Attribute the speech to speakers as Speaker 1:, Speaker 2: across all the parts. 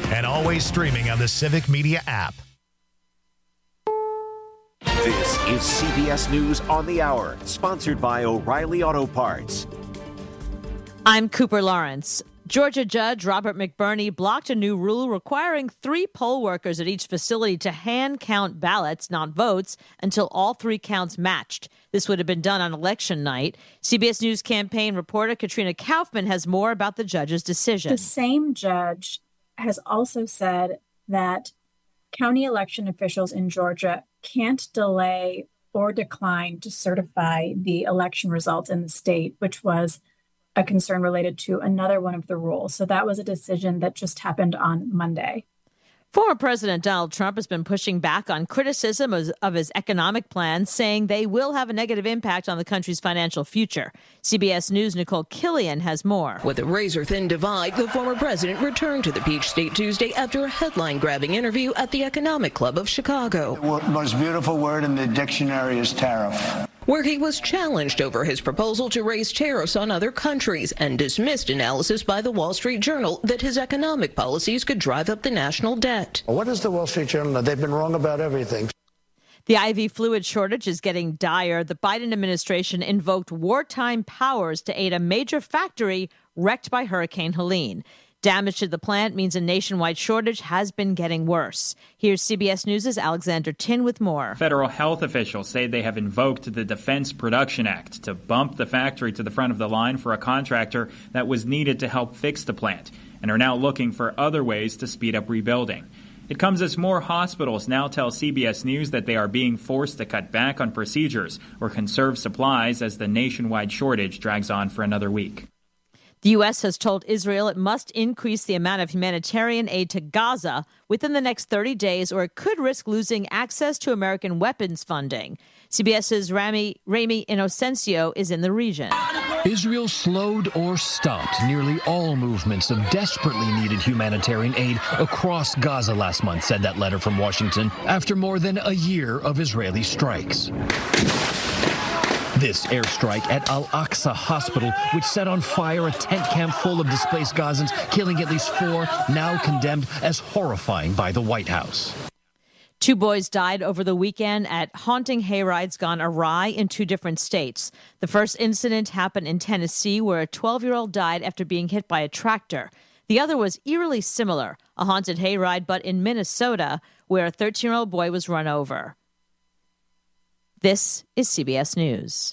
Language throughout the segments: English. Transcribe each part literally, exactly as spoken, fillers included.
Speaker 1: and always streaming on the Civic Media app.
Speaker 2: This is C B S News on the Hour, sponsored by O'Reilly Auto Parts.
Speaker 3: I'm Cooper Lawrence. Georgia Judge Robert McBurney blocked a new rule requiring three poll workers at each facility to hand count ballots, not votes, until all three counts matched. This would have been done on election night. C B S News campaign reporter Katrina Kaufman has more about the judge's decision.
Speaker 4: The same judge has also said that county election officials in Georgia can't delay or decline to certify the election results in the state, which was a concern related to another one of the rules. So that was a decision that just happened on Monday.
Speaker 3: Former President Donald Trump has been pushing back on criticism of, of his economic plans, saying they will have a negative impact on the country's financial future. C B S News' Nicole Killian has more.
Speaker 5: With a razor-thin divide, the former president returned to the Peach State Tuesday after a headline-grabbing interview at the Economic Club of Chicago.
Speaker 6: The most beautiful word in the dictionary is tariff,
Speaker 5: where he was challenged over his proposal to raise tariffs on other countries and dismissed analysis by the Wall Street Journal that his economic policies could drive up the national debt.
Speaker 6: What is the Wall Street Journal? They've been wrong about everything.
Speaker 3: The I V fluid shortage is getting dire. The Biden administration invoked wartime powers to aid a major factory wrecked by Hurricane Helene. Damage to the plant means a nationwide shortage has been getting worse. Here's C B S News' Alexander Tin with more.
Speaker 7: Federal health officials say they have invoked the Defense Production Act to bump the factory to the front of the line for a contractor that was needed to help fix the plant, and are now looking for other ways to speed up rebuilding. It comes as more hospitals now tell C B S News that they are being forced to cut back on procedures or conserve supplies as the nationwide shortage drags on for another week.
Speaker 3: The U S has told Israel it must increase the amount of humanitarian aid to Gaza within the next thirty days, or it could risk losing access to American weapons funding. CBS's Rami, Rami Inocencio is in the region.
Speaker 8: Israel slowed or stopped nearly all movements of desperately needed humanitarian aid across Gaza last month, said that letter from Washington, after more than a year of Israeli strikes. This airstrike at Al-Aqsa Hospital, which set on fire a tent camp full of displaced Gazans, killing at least four, now condemned as horrifying by the White House.
Speaker 3: Two boys died over the weekend at haunting hayrides gone awry in two different states. The first incident happened in Tennessee, where a twelve-year-old died after being hit by a tractor. The other was eerily similar, a haunted hayride, but in Minnesota, where a thirteen-year-old boy was run over. This is C B S News.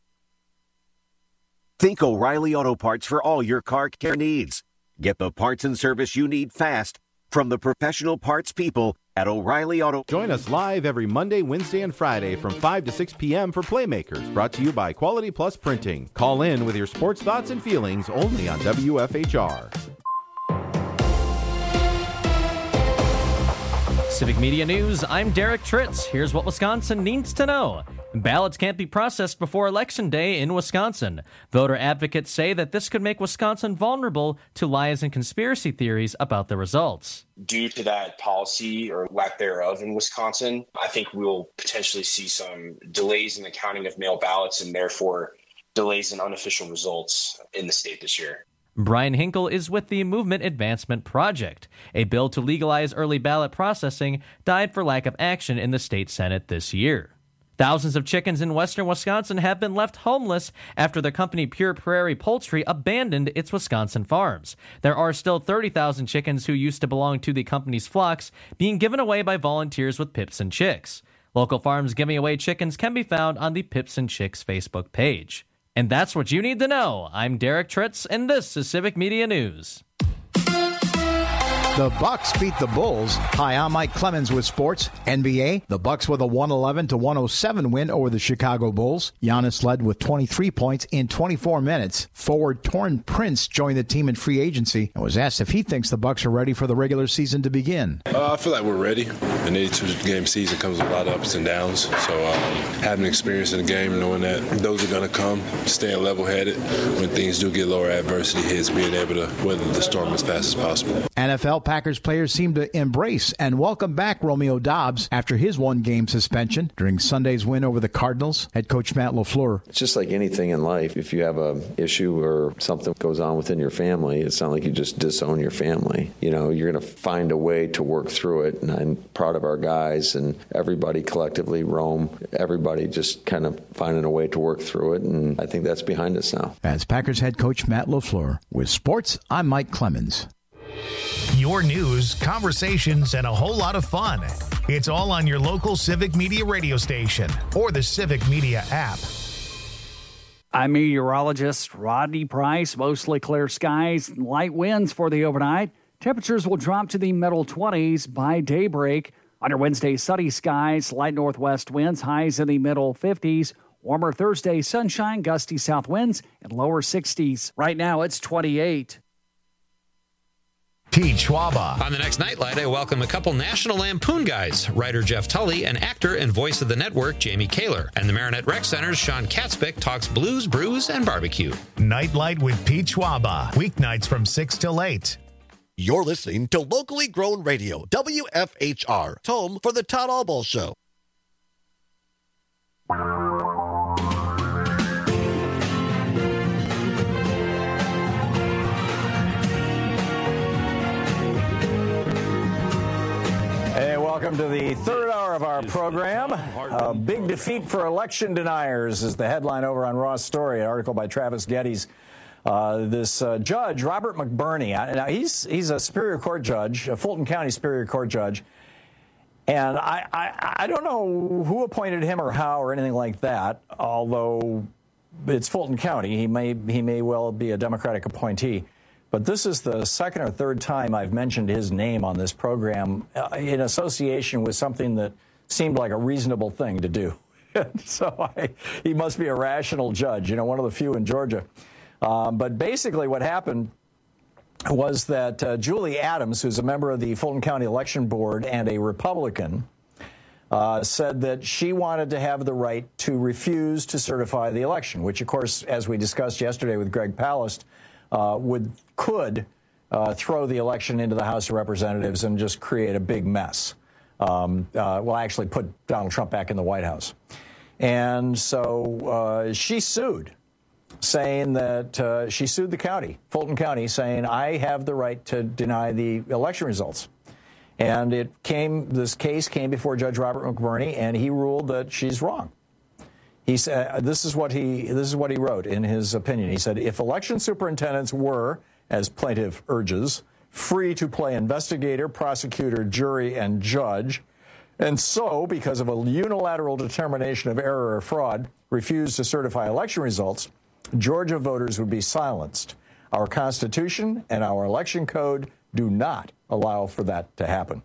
Speaker 2: Think O'Reilly Auto Parts for all your car care needs. Get the parts and service you need fast from the professional parts people at O'Reilly Auto.
Speaker 9: Join us live every Monday, Wednesday, and Friday from five to six p.m. for Playmakers, brought to you by Quality Plus Printing. Call in with your sports thoughts and feelings only on W F H R.
Speaker 10: Civic Media News, I'm Derek Tritz. Here's what Wisconsin needs to know. Ballots can't be processed before Election Day in Wisconsin. Voter advocates say that this could make Wisconsin vulnerable to lies and conspiracy theories about the results.
Speaker 11: Due to that policy or lack thereof in Wisconsin, I think we'll potentially see some delays in the counting of mail ballots and therefore delays in unofficial results in the state this year.
Speaker 10: Brian Hinkle is with the Movement Advancement Project. A bill to legalize early ballot processing died for lack of action in the state Senate this year. Thousands of chickens in western Wisconsin have been left homeless after the company Pure Prairie Poultry abandoned its Wisconsin farms. There are still thirty thousand chickens who used to belong to the company's flocks being given away by volunteers with Pips and Chicks. Local farms giving away chickens can be found on the Pips and Chicks Facebook page. And that's what you need to know. I'm Derek Tritz, and this is Civic Media News.
Speaker 12: The Bucks beat the Bulls. Hi, I'm Mike Clemens with sports. N B A, the Bucks with a one eleven to one oh seven win over the Chicago Bulls. Giannis led with twenty-three points in twenty-four minutes. Forward Torrin Prince joined the team in free agency and was asked if he thinks the Bucks are ready for the regular season to begin.
Speaker 13: Uh, I feel like we're ready. An eighty-two game season comes with a lot of ups and downs. So um, having experience in the game, knowing that those are going to come, staying level-headed when things do get lower, adversity hits, being able to weather the storm as fast as possible.
Speaker 12: N F L Packers players seem to embrace and welcome back Romeo Doubs after his one-game suspension during Sunday's win over the Cardinals. Head coach Matt LaFleur.
Speaker 14: It's just like anything in life. If you have an issue or something goes on within your family, it's not like you just disown your family. You know, you're going to find a way to work through it, and I'm proud of our guys and everybody collectively, Rome, everybody just kind of finding a way to work through it, and I think that's behind us now.
Speaker 12: As Packers head coach Matt LaFleur. With sports, I'm Mike Clemens.
Speaker 1: Your news, conversations, and a whole lot of fun. It's all on your local Civic Media radio station or the Civic Media app.
Speaker 15: I'm meteorologist Rodney Price. Mostly clear skies and light winds for the overnight. Temperatures will drop to the middle twenties by daybreak. Under Wednesday, sunny skies, light northwest winds, highs in the middle fifties. Warmer Thursday, sunshine, gusty south winds, and lower sixties. Right now, it's twenty-eight.
Speaker 1: Pete Schwaba.
Speaker 16: On the next Nightlight, I welcome a couple National Lampoon guys, writer Jeff Tully and actor and voice of the network Jamie Kaler. And the Marinette Rec Center's Sean Katzbick talks blues, brews, and barbecue.
Speaker 1: Nightlight with Pete Schwaba. Weeknights from six till eight.
Speaker 17: You're listening to locally grown radio, W F H R, home for the Todd Albaugh Show.
Speaker 18: Hey, welcome to the third hour of our program. A big defeat for election deniers is the headline over on Raw's Story, an article by Travis Geddes. Uh, this uh, judge, Robert McBurney, now he's he's a Superior Court judge, a Fulton County Superior Court judge, and I, I, I don't know who appointed him or how or anything like that, although it's Fulton County. He may, he may well be a Democratic appointee. But this is the second or third time I've mentioned his name on this program uh, in association with something that seemed like a reasonable thing to do. So I, he must be a rational judge, you know, one of the few in Georgia. Um, but basically what happened was that uh, Julie Adams, who's a member of the Fulton County Election Board and a Republican, uh, said that she wanted to have the right to refuse to certify the election, which, of course, as we discussed yesterday with Greg Palast, uh, would could uh, throw the election into the House of Representatives and just create a big mess. Um, uh, well, actually put Donald Trump back in the White House. And so uh, she sued, saying that uh, she sued the county, Fulton County, saying, I have the right to deny the election results. And it came, this case came before Judge Robert McBurney, and he ruled that she's wrong. He said, this is what he, this is what he wrote in his opinion. He said, if election superintendents were, as plaintiff urges, free to play investigator, prosecutor, jury, and judge, and so, because of a unilateral determination of error or fraud, refused to certify election results, Georgia voters would be silenced. Our Constitution and our election code do not allow for that to happen.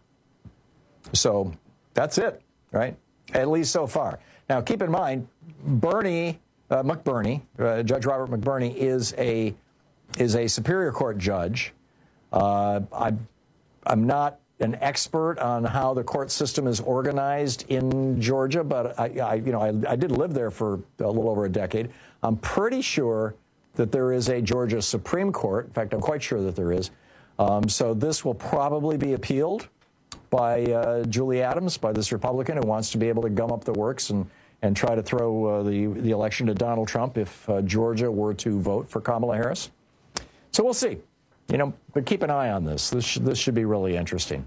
Speaker 18: So that's it, right? At least so far. Now, keep in mind, Bernie uh, McBurney, uh, Judge Robert McBurney, is a is a Superior Court judge. Uh, I, I'm not an expert on how the court system is organized in Georgia, but I, I you know, I, I did live there for a little over a decade. I'm pretty sure that there is a Georgia Supreme Court. In fact, I'm quite sure that there is. Um, so this will probably be appealed by uh, Julie Adams, by this Republican who wants to be able to gum up the works and, and try to throw uh, the, the election to Donald Trump if uh, Georgia were to vote for Kamala Harris. So we'll see. You know, but keep an eye on this. This, sh- this should be really interesting.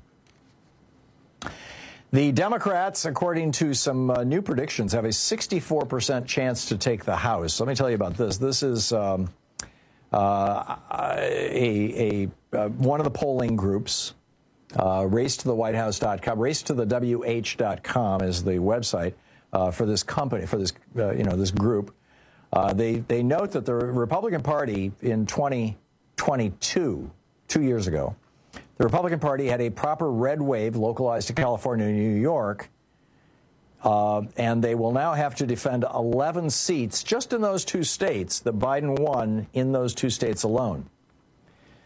Speaker 18: The Democrats, according to some uh, new predictions, have a sixty-four percent chance to take the House. Let me tell you about this. This is um, uh, a, a uh, one of the polling groups, uh, race to the white house dot com, race to the W H dot com is the website uh, for this company, for this, uh, you know, this group. Uh, they, they note that the Republican Party in twenty twenty-two, two years ago, the Republican Party had a proper red wave localized to California and New York, uh, and they will now have to defend eleven seats just in those two states that Biden won in those two states alone.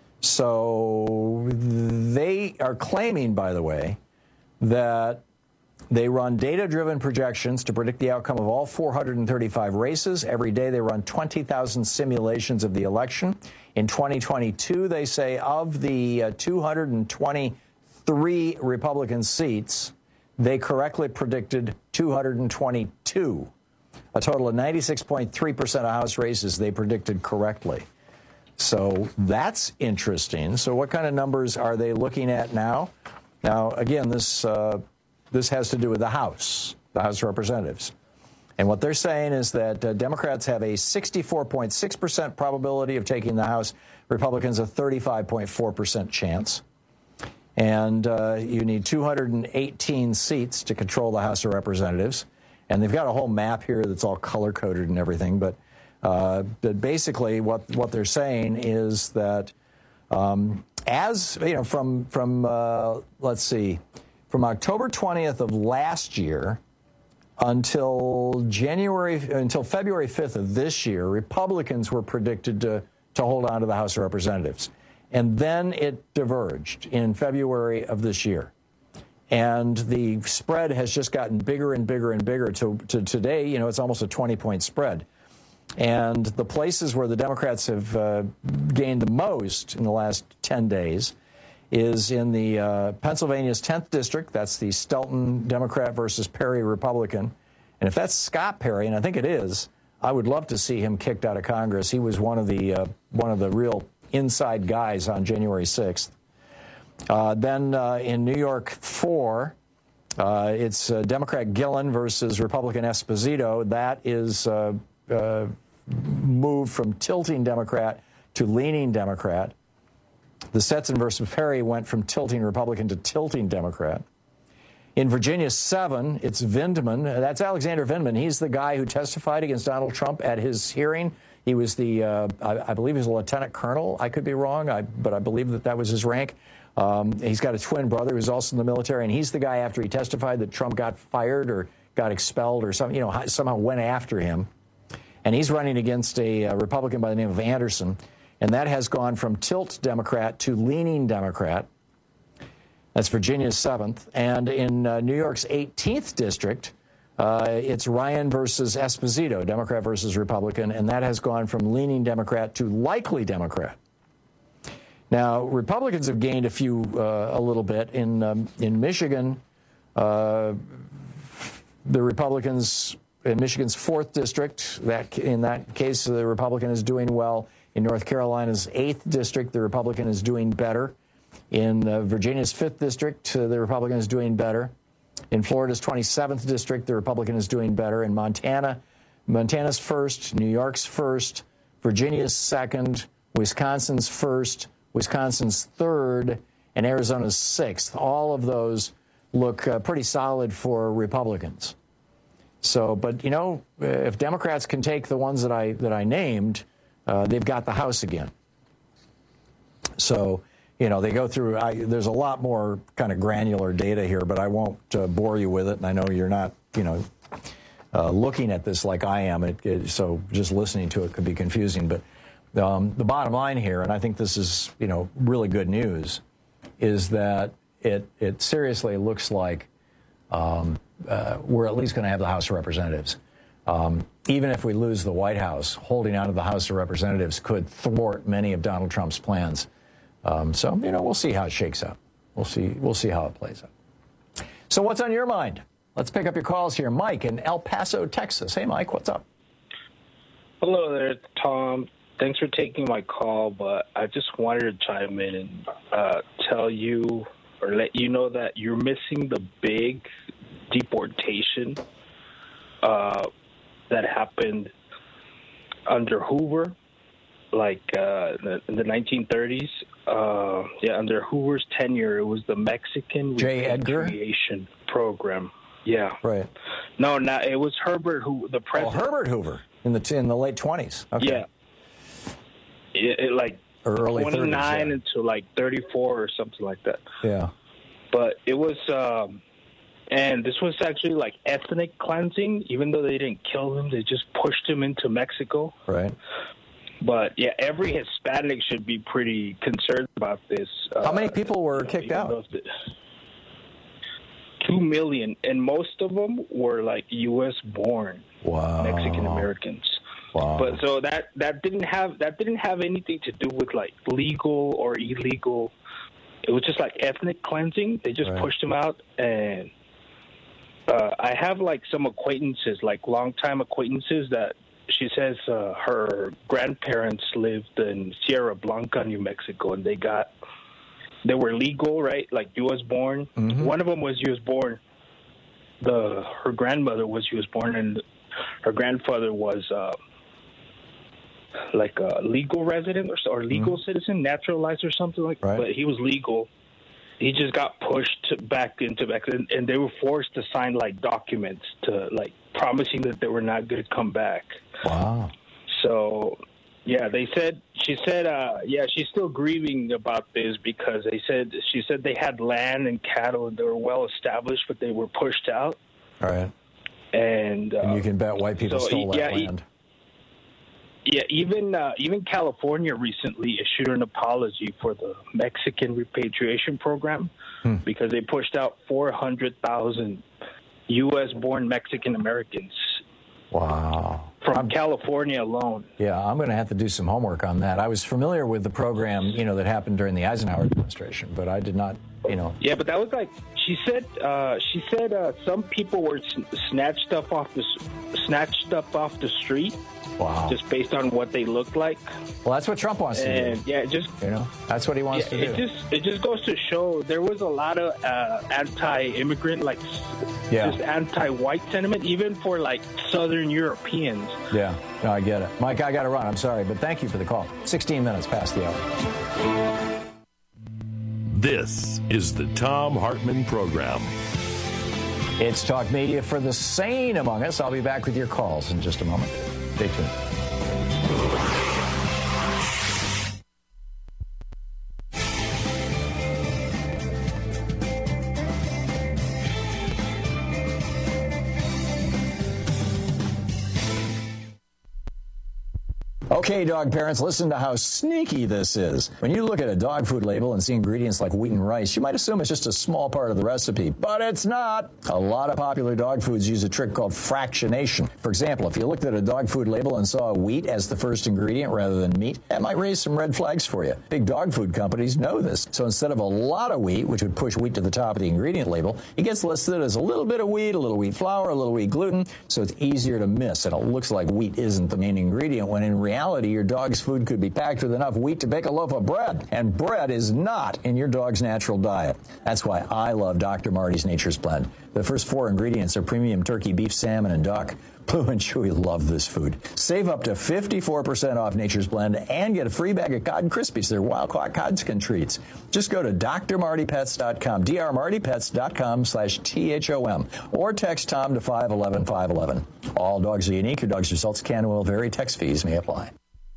Speaker 18: So they are claiming, by the way, that They run data-driven projections to predict the outcome of all four hundred thirty-five races. Every day they run twenty thousand simulations of the election. In twenty twenty-two, they say of the uh, two hundred twenty-three Republican seats, they correctly predicted two hundred twenty-two. A total of ninety-six point three percent of House races they predicted correctly. So that's interesting. So what kind of numbers are they looking at now? Now, again, this uh, this has to do with the House, the House of Representatives. And what they're saying is that uh, Democrats have a sixty-four point six percent probability of taking the House, Republicans a thirty-five point four percent chance. And uh, you need two hundred eighteen seats to control the House of Representatives. And they've got a whole map here that's all color-coded and everything. But, uh, but basically what, what they're saying is that um, as, you know, from, from uh, let's see, from October twentieth of last year until January, until February fifth of this year, Republicans were predicted to, to hold on to the House of Representatives. And then it diverged in February of this year. And the spread has just gotten bigger and bigger and bigger. To, to today, you know, it's almost a twenty-point spread. And the places where the Democrats have uh, gained the most in the last ten days is in the uh, Pennsylvania's tenth District. That's the Stelton Democrat versus Perry Republican. And if that's Scott Perry, and I think it is, I would love to see him kicked out of Congress. He was one of the uh, one of the real inside guys on January sixth. Uh, then uh, in New York four, uh, it's uh, Democrat Gillen versus Republican Esposito. That is uh, uh, moved from tilting Democrat to leaning Democrat. The Stetson versus Perry went from tilting Republican to tilting Democrat. In Virginia seven, it's Vindman. That's Alexander Vindman. He's the guy who testified against Donald Trump at his hearing. He was the, uh, I, I believe he was a lieutenant colonel. I could be wrong, I, but I believe that that was his rank. Um, he's got a twin brother who's also in the military, and he's the guy after he testified that Trump got fired or got expelled or something, you know, somehow went after him. And he's running against a, a Republican by the name of Anderson, and that has gone from tilt Democrat to leaning Democrat. That's Virginia's seventh. And in uh, New York's eighteenth District, uh, it's Ryan versus Esposito, Democrat versus Republican, and that has gone from leaning Democrat to likely Democrat. Now, Republicans have gained a few, uh, a little bit. In um, in Michigan, uh, the Republicans, in Michigan's fourth district, that in that case, the Republican is doing well. In North Carolina's eighth district, the Republican is doing better. In uh, Virginia's fifth district, uh, the Republican is doing better. In Florida's twenty-seventh district, the Republican is doing better. In Montana, Montana's first, New York's first, Virginia's second, Wisconsin's first, Wisconsin's third, and Arizona's sixth. All of those look uh, pretty solid for Republicans. So, but, you know, if Democrats can take the ones that I that I named, uh, they've got the House again. So, you know, they go through, I, there's a lot more kind of granular data here, but I won't uh, bore you with it. And I know you're not, you know, uh, looking at this like I am. It, it, so just listening to it could be confusing. But Um, the bottom line here, and I think this is, you know, really good news, is that it it seriously looks like um, uh, we're at least going to have the House of Representatives. Um, even if we lose the White House, holding on to the House of Representatives could thwart many of Donald Trump's plans. Um, so, you know, we'll see how it shakes out. We'll see. We'll see how it plays out. So, what's on your mind? Let's pick up your calls here. Mike in El Paso, Texas. Hey, Mike, what's up?
Speaker 19: Hello there, Tom. Thanks for taking my call, but I just wanted to chime in and uh, tell you or let you know that you're missing the big deportation uh, that happened under Hoover, like uh, in the nineteen thirties. Uh, yeah, under Hoover's tenure, it was the Mexican
Speaker 18: J. Edgar
Speaker 19: Repatriation Program. Yeah.
Speaker 18: Right.
Speaker 19: No, no, it was Herbert Hoover, the president.
Speaker 18: Oh, Herbert Hoover in the in the late twenties. Okay.
Speaker 19: Yeah. It, it like
Speaker 18: early
Speaker 19: twenty-nine
Speaker 18: thirties, yeah.
Speaker 19: into like thirty-four or something like that.
Speaker 18: Yeah.
Speaker 19: But it was, um, and this was actually like ethnic cleansing. Even though they didn't kill him, they just pushed him into Mexico.
Speaker 18: Right.
Speaker 19: But yeah, every Hispanic should be pretty concerned about this.
Speaker 18: How
Speaker 19: uh,
Speaker 18: many people were kicked out?
Speaker 19: two two million, and most of them were like U S born
Speaker 18: wow.
Speaker 19: Mexican Americans.
Speaker 18: Wow.
Speaker 19: But so that that didn't have that didn't have anything to do with like legal or illegal. It was just like ethnic cleansing. They just
Speaker 18: right.
Speaker 19: pushed them out, and uh, I have like some acquaintances, like longtime acquaintances, that she says uh, her grandparents lived in Sierra Blanca, New Mexico, and they got they were legal, right? Like U S born.
Speaker 18: Mm-hmm.
Speaker 19: One of them was U S born. The her grandmother was U S born, and her grandfather was uh, like a legal resident or, or legal mm-hmm. citizen, naturalized or something like that. Right. But he was legal. He just got pushed back into Mexico, and, and they were forced to sign like documents to like promising that they were not going to come back.
Speaker 18: Wow.
Speaker 19: So, yeah, they said she said, uh, yeah, she's still grieving about this because they said she said they had land and cattle and they were well established, but they were pushed out.
Speaker 18: All right.
Speaker 19: And, uh,
Speaker 18: and you can bet white people
Speaker 19: so,
Speaker 18: stole
Speaker 19: yeah,
Speaker 18: that land.
Speaker 19: Yeah, even uh, even California recently issued an apology for the Mexican repatriation program hmm. because they pushed out four hundred thousand U S born Mexican Americans.
Speaker 18: Wow.
Speaker 19: From
Speaker 18: I'm,
Speaker 19: California alone.
Speaker 18: Yeah, I'm going to have to do some homework on that. I was familiar with the program, you know, that happened during the Eisenhower administration, but I did not, you know.
Speaker 19: Yeah, but that was like, she said, uh, she said uh, some people were sn- snatched stuff off the snatched stuff off the street.
Speaker 18: Wow.
Speaker 19: Just based on what they looked like.
Speaker 18: Well, that's what Trump wants
Speaker 19: and,
Speaker 18: to do.
Speaker 19: Yeah, just
Speaker 18: you know, that's what he wants
Speaker 19: yeah,
Speaker 18: to do.
Speaker 19: It just it just goes to show there was a lot of uh, anti-immigrant, like
Speaker 18: yeah.
Speaker 19: just anti-white sentiment, even for like Southern Europeans.
Speaker 18: Yeah, no, I get it, Mike. I got to run. I'm sorry, but thank you for the call. sixteen minutes past the hour.
Speaker 20: This is the Thom Hartmann Program.
Speaker 18: It's Talk Media for the sane among us. I'll be back with your calls in just a moment. Stay tuned. Okay, dog parents, listen to how sneaky this is. When you look at a dog food label and see ingredients like wheat and rice, you might assume it's just a small part of the recipe, but it's not. A lot of popular dog foods use a trick called fractionation. For example, if you looked at a dog food label and saw wheat as the first ingredient rather than meat, that might raise some red flags for you. Big dog food companies know this. So instead of a lot of wheat, which would push wheat to the top of the ingredient label, it gets listed as a little bit of wheat, a little wheat flour, a little wheat gluten, so it's easier to miss, and it looks like wheat isn't the main ingredient, when in reality, your dog's food could be packed with enough wheat to bake a loaf of bread, and bread is not in your dog's natural diet. That's why I love Doctor Marty's Nature's Blend. The first four ingredients are premium turkey, beef, salmon, and duck. Blue and Chewy love this food. Save up to fifty-four percent off Nature's Blend and get a free bag of Cod Krispies. They're wild caught Codskin treats. Just go to D R Marty Pets dot com, D R Marty Pets dot com slash T H O M, or text Tom to five one one five one one. All dogs are unique. Your dog's results can and will vary. Text fees may apply.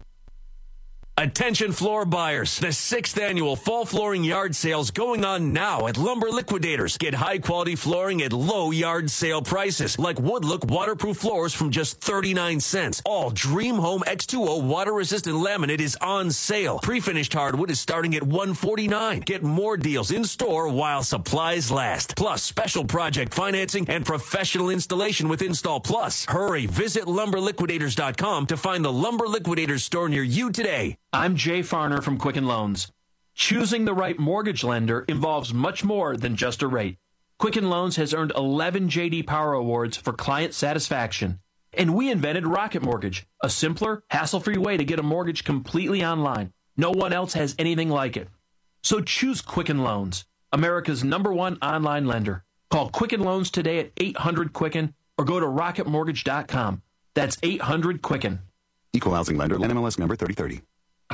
Speaker 20: Attention floor buyers. The sixth annual fall flooring yard sales going on now at Lumber Liquidators. Get high quality flooring at low yard sale prices, like Woodlook waterproof floors from just thirty-nine cents. All Dream Home X two O water resistant laminate is on sale. Pre-finished hardwood is starting at one forty-nine. Get more deals in store while supplies last. Plus special project financing and professional installation with Install Plus. Hurry, visit lumber liquidators dot com to find the Lumber Liquidators store near you today.
Speaker 21: I'm Jay Farner from Quicken Loans. Choosing the right mortgage lender involves much more than just a rate. Quicken Loans has earned eleven J D Power Awards for client satisfaction. And we invented Rocket Mortgage, a simpler, hassle-free way to get a mortgage completely online. No one else has anything like it. So choose Quicken Loans, America's number one online lender. Call Quicken Loans today at eight hundred Quicken or go to rocket mortgage dot com. That's eight hundred Quicken.
Speaker 22: Equal housing lender, N M L S number thirty thirty.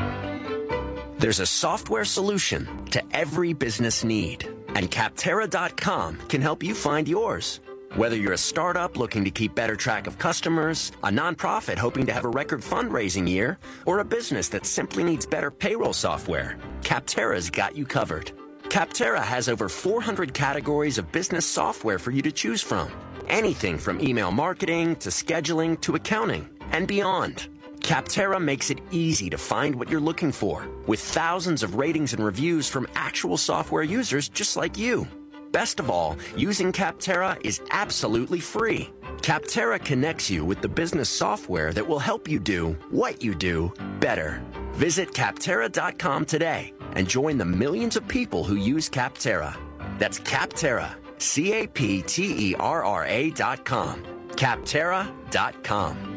Speaker 23: There's a software solution to every business need, and Capterra dot com can help you find yours. Whether you're a startup looking to keep better track of customers, a nonprofit hoping to have a record fundraising year, or a business that simply needs better payroll software, Capterra's got you covered. Capterra has over four hundred categories of business software for you to choose from. Anything from email marketing to scheduling to accounting and beyond. Capterra makes it easy to find what you're looking for, with thousands of ratings and reviews from actual software users just like you. Best of all, using Capterra is absolutely free. Capterra connects you with the business software that will help you do what you do better. Visit Capterra dot com today and join the millions of people who use Capterra. That's Capterra, C A P T E R R A dot com. Capterra dot com.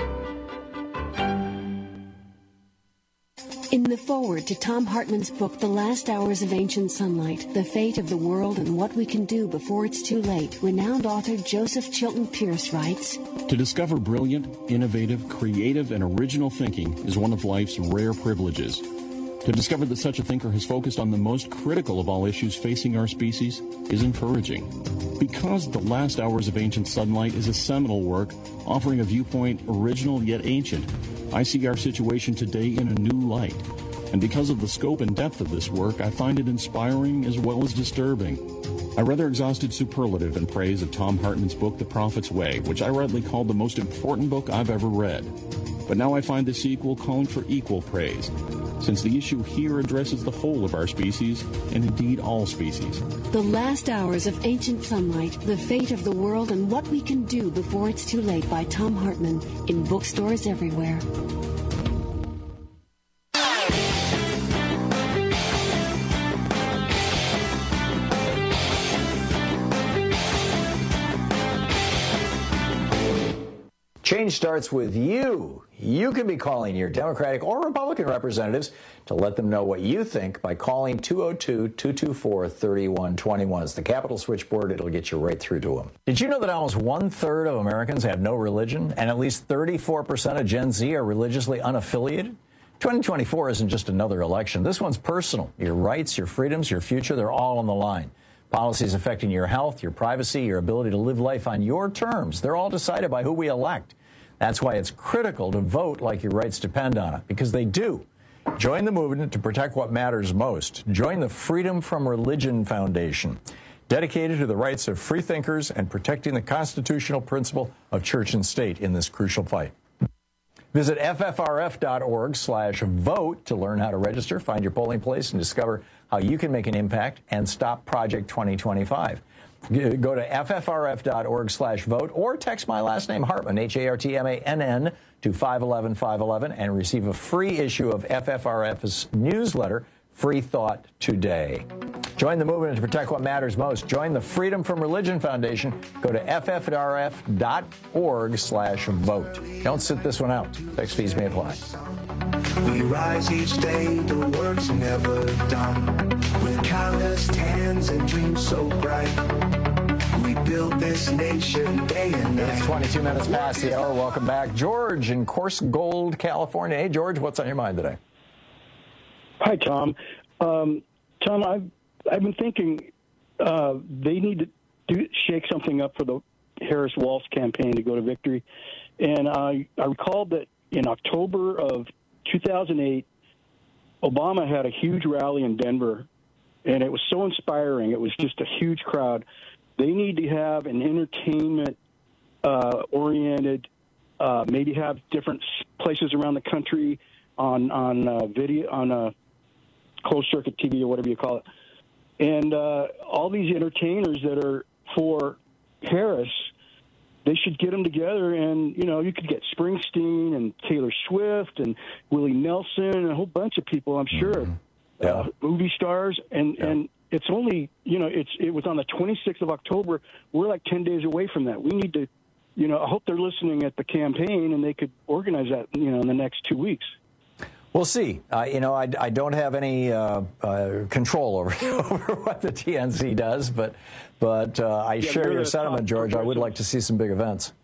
Speaker 4: In the foreword to Tom Hartman's book, The Last Hours of Ancient Sunlight, The Fate of the World and What We Can Do Before It's Too Late, renowned author Joseph Chilton Pierce writes,
Speaker 5: To discover brilliant, innovative, creative, and original thinking is one of life's rare privileges. To discover that such a thinker has focused on the most critical of all issues facing our species is encouraging. Because The Last Hours of Ancient Sunlight is a seminal work offering a viewpoint original yet ancient, I see our situation today in a new light. And because of the scope and depth of this work, I find it inspiring as well as disturbing. I rather exhausted superlative in praise of Tom Hartman's book, The Prophet's Way, which I rightly called the most important book I've ever read. But now I find the sequel calling for equal praise, since the issue here addresses the whole of our species, and indeed all species.
Speaker 4: The Last Hours of Ancient Sunlight, The Fate of the World and What We Can Do Before It's Too Late by Tom Hartman, in bookstores everywhere.
Speaker 18: Change starts with you. You can be calling your Democratic or Republican representatives to let them know what you think by calling two oh two, two two four, three one two one. It's the Capitol switchboard. It'll get you right through to them. Did you know that almost one-third of Americans have no religion, and at least thirty-four percent of Gen Z are religiously unaffiliated? twenty twenty-four isn't just another election. This one's personal. Your rights, your freedoms, your future, they're all on the line. Policies affecting your health, your privacy, your ability to live life on your terms, they're all decided by who we elect. That's why it's critical to vote like your rights depend on it, because they do. Join the movement to protect what matters most. Join the Freedom from Religion Foundation, dedicated to the rights of freethinkers and protecting the constitutional principle of church and state in this crucial fight. Visit F F R F dot org slash vote to learn how to register, find your polling place, and discover how you can make an impact and stop Project twenty twenty-five. Go to F F R F dot org slash vote or text my last name, Hartman, H A R T M A N N, to five one one, five one one and receive a free issue of F F R F's newsletter, Free Thought Today. Join the movement to protect what matters most. Join the Freedom from Religion Foundation. Go to F F R F dot org slash vote. Don't sit this one out. Text fees may apply.
Speaker 6: We rise each day, the work's never done. With calloused hands and dreams so bright, we build this nation day and night.
Speaker 18: It's twenty-two minutes past the hour. Welcome back. George in Coarse Gold, California. Hey, George, what's on your mind today?
Speaker 24: Hi, Tom. Um, Tom, I've, I've been thinking uh, they need to do, shake something up for the Harris-Walz campaign to go to victory. And I, I recalled that in October of two thousand eight, Obama had a huge rally in Denver, and it was so inspiring. It was just a huge crowd. They need to have an entertainment-oriented, uh, uh, maybe have different places around the country on on uh, video, on uh, closed-circuit T V or whatever you call it. And uh, all these entertainers that are for Harris, they should get them together, and, you know, you could get Springsteen and Taylor Swift and Willie Nelson and a whole bunch of people, I'm sure, mm-hmm. yeah. uh, movie stars, and, yeah. and it's only, you know, it's it was on the twenty-sixth of October. We're like ten days away from that. We need to, you know, I hope they're listening at the campaign, and they could organize that, you know, in the next two weeks.
Speaker 18: We'll see. Uh, you know, I, I don't have any uh, uh, control over, over what the T N C does, but but uh, I yeah, share your sentiment, George. I would like to see some big events.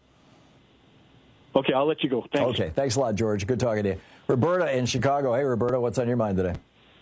Speaker 24: Okay, I'll let you go. Thanks.
Speaker 18: Okay, thanks a lot, George. Good talking to you. Roberta in Chicago. Hey, Roberta, what's on your mind today?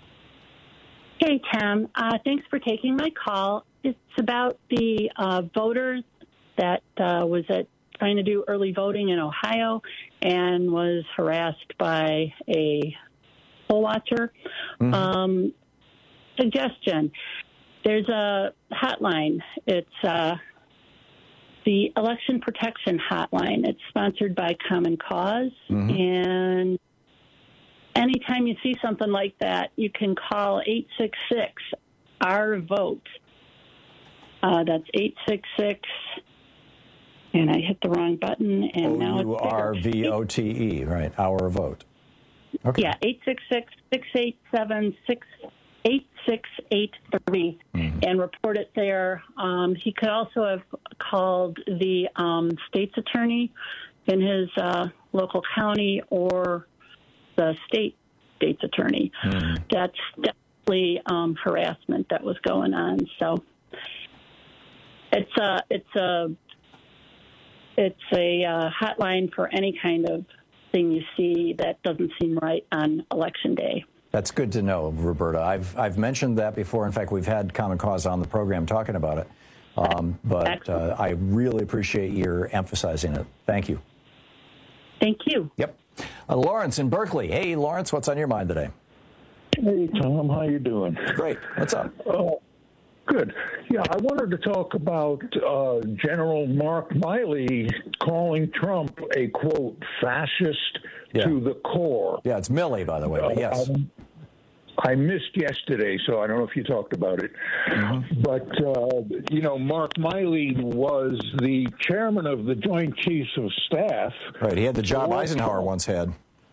Speaker 25: Hey, Tom. Uh, thanks for taking my call. It's about the uh, voters that uh, was at trying to do early voting in Ohio and was harassed by a poll watcher. Mm-hmm. Um, suggestion. There's a hotline. It's uh, the Election Protection Hotline. It's sponsored by Common Cause. Mm-hmm. And anytime you see something like that, you can call eight six six, R vote. Uh, that's eight six six, and I hit the wrong button, and now it's
Speaker 18: O U R V O T E, right, Our Vote. Okay.
Speaker 25: Yeah, eight six six, six eight seven, eight six eight three,
Speaker 18: Mm-hmm.
Speaker 25: and report it there. Um, he could also have called the um, state's attorney in his uh, local county or the state state's attorney.
Speaker 18: Mm-hmm.
Speaker 25: That's definitely um, harassment that was going on. So it's a it's a it's a uh, hotline for any kind of thing you see that doesn't seem right on Election Day.
Speaker 18: That's good to know, Roberta. I've I've mentioned that before. In fact, we've had Common Cause on the program talking about it. Um, but uh, I really appreciate your emphasizing it. Thank you.
Speaker 25: Thank you.
Speaker 18: Yep. Uh, Lawrence in Berkeley. Hey, Lawrence, what's on your mind today?
Speaker 2: Hey, Tom, how you doing?
Speaker 18: Great. What's up?
Speaker 2: Oh, good. Yeah, I wanted to talk about uh, General Mark Milley calling Trump a, quote, fascist
Speaker 18: Yeah.
Speaker 2: to the core.
Speaker 18: Yeah, it's Milley, by the way, but yes.
Speaker 2: Um, I missed yesterday, so I don't know if you talked about it.
Speaker 18: Mm-hmm.
Speaker 2: But, uh, you know, Mark Milley was the chairman of the Joint Chiefs of Staff.
Speaker 18: Right, he had the job Eisenhower once had.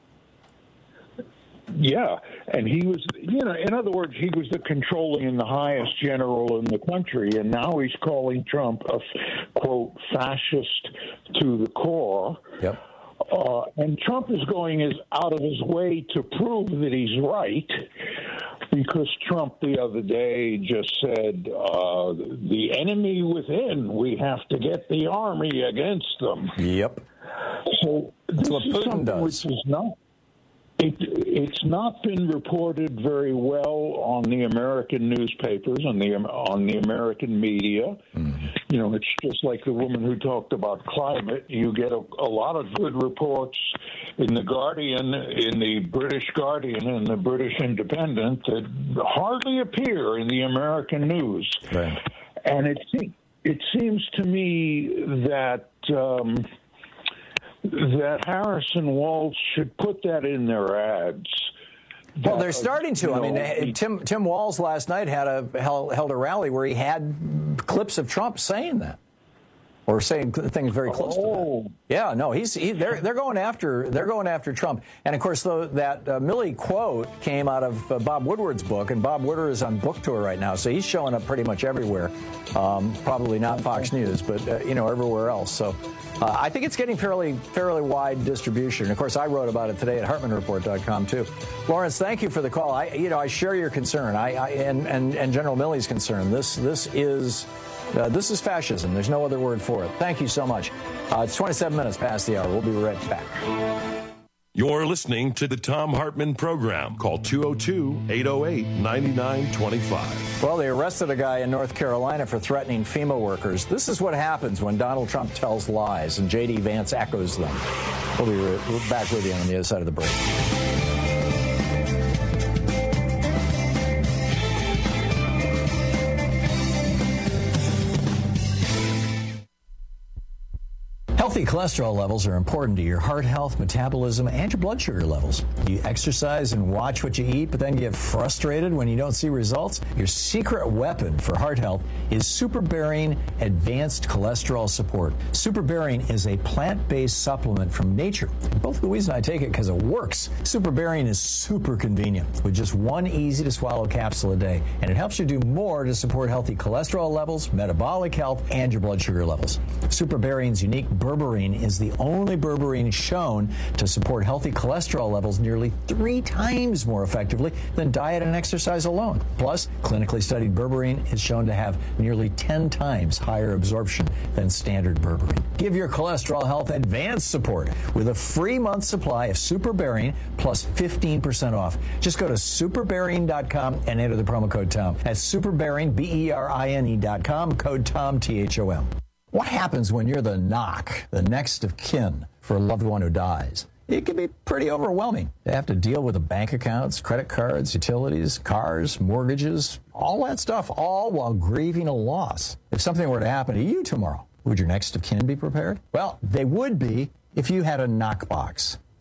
Speaker 2: Yeah, and he was, you know, in other words, he was the controlling and the highest general in the country, and now he's calling Trump a, quote, fascist to the core.
Speaker 18: Yep.
Speaker 2: Uh, and Trump is going as out of his way to prove that he's right, because Trump the other day just said, uh, the enemy within, we have to get the army against them.
Speaker 18: Yep.
Speaker 2: So
Speaker 18: That's
Speaker 2: this
Speaker 18: what
Speaker 2: is
Speaker 18: Putin
Speaker 2: something
Speaker 18: does.
Speaker 2: which is not. It, it's not been reported very well on the American newspapers, on the on the American media.
Speaker 18: Mm-hmm.
Speaker 2: You know, it's just like the woman who talked about climate. You get a, a lot of good reports in the Guardian, in the British Guardian, and the British Independent that hardly appear in the American news.
Speaker 18: Right.
Speaker 2: And it it seems to me that. Um, that Harris and Walz should put that in their ads.
Speaker 18: Well, they're starting to.
Speaker 2: You
Speaker 18: I mean,
Speaker 2: know,
Speaker 18: uh, Tim Tim Walz last night had a held, held a rally where he had clips of Trump saying that, or saying things very close
Speaker 2: oh.
Speaker 18: to that. Yeah, no, he's he, they're they're going after they're going after Trump, and of course, though, that uh, Milley quote came out of uh, Bob Woodward's book, and Bob Woodward is on book tour right now, so he's showing up pretty much everywhere. Um, probably not Fox News, but uh, you know, everywhere else. So. Uh, I think it's getting fairly fairly wide distribution. Of course, I wrote about it today at Hartman Report dot com too. Lawrence, thank you for the call. I, you know, I share your concern. I, I and, and and General Milley's concern. This this is uh, this is fascism. There's no other word for it. Thank you so much. Uh, it's twenty-seven minutes past the hour. We'll be right back.
Speaker 3: You're listening to the Thom Hartmann Program. Call two oh two, eight oh eight, nine nine two five.
Speaker 18: Well, they arrested a guy in North Carolina for threatening FEMA workers. This is what happens when Donald Trump tells lies, and J D. Vance echoes them. We'll be right back with you on the other side of the break. Healthy cholesterol levels are important to your heart health, metabolism, and your blood sugar levels. You exercise and watch what you eat, but then get frustrated when you don't see results? Your secret weapon for heart health is Superbearing Advanced Cholesterol Support. Superbearing is a plant-based supplement from nature. Both Louise and I take it because it works. Superbearing is super convenient with just one easy-to-swallow capsule a day, and it helps you do more to support healthy cholesterol levels, metabolic health, and your blood sugar levels. Superbearing's unique berberine is the only berberine shown to support healthy cholesterol levels nearly three times more effectively than diet and exercise alone. Plus, clinically studied berberine is shown to have nearly ten times higher absorption than standard berberine. Give your cholesterol health advanced support with a free month supply of Superbearing plus fifteen percent off. Just go to superbearing dot com and enter the promo code Tom. That's Superbearing, B E R I N E dot com, code Tom, T H O M. What happens when you're the knock, the next of kin for a loved one who dies? It can be pretty overwhelming. They have to deal with the bank accounts, credit cards, utilities, cars, mortgages, all that stuff, all while grieving a loss. If something were to happen to you tomorrow, would your next of kin be prepared? Well, they would be if you had a knock box.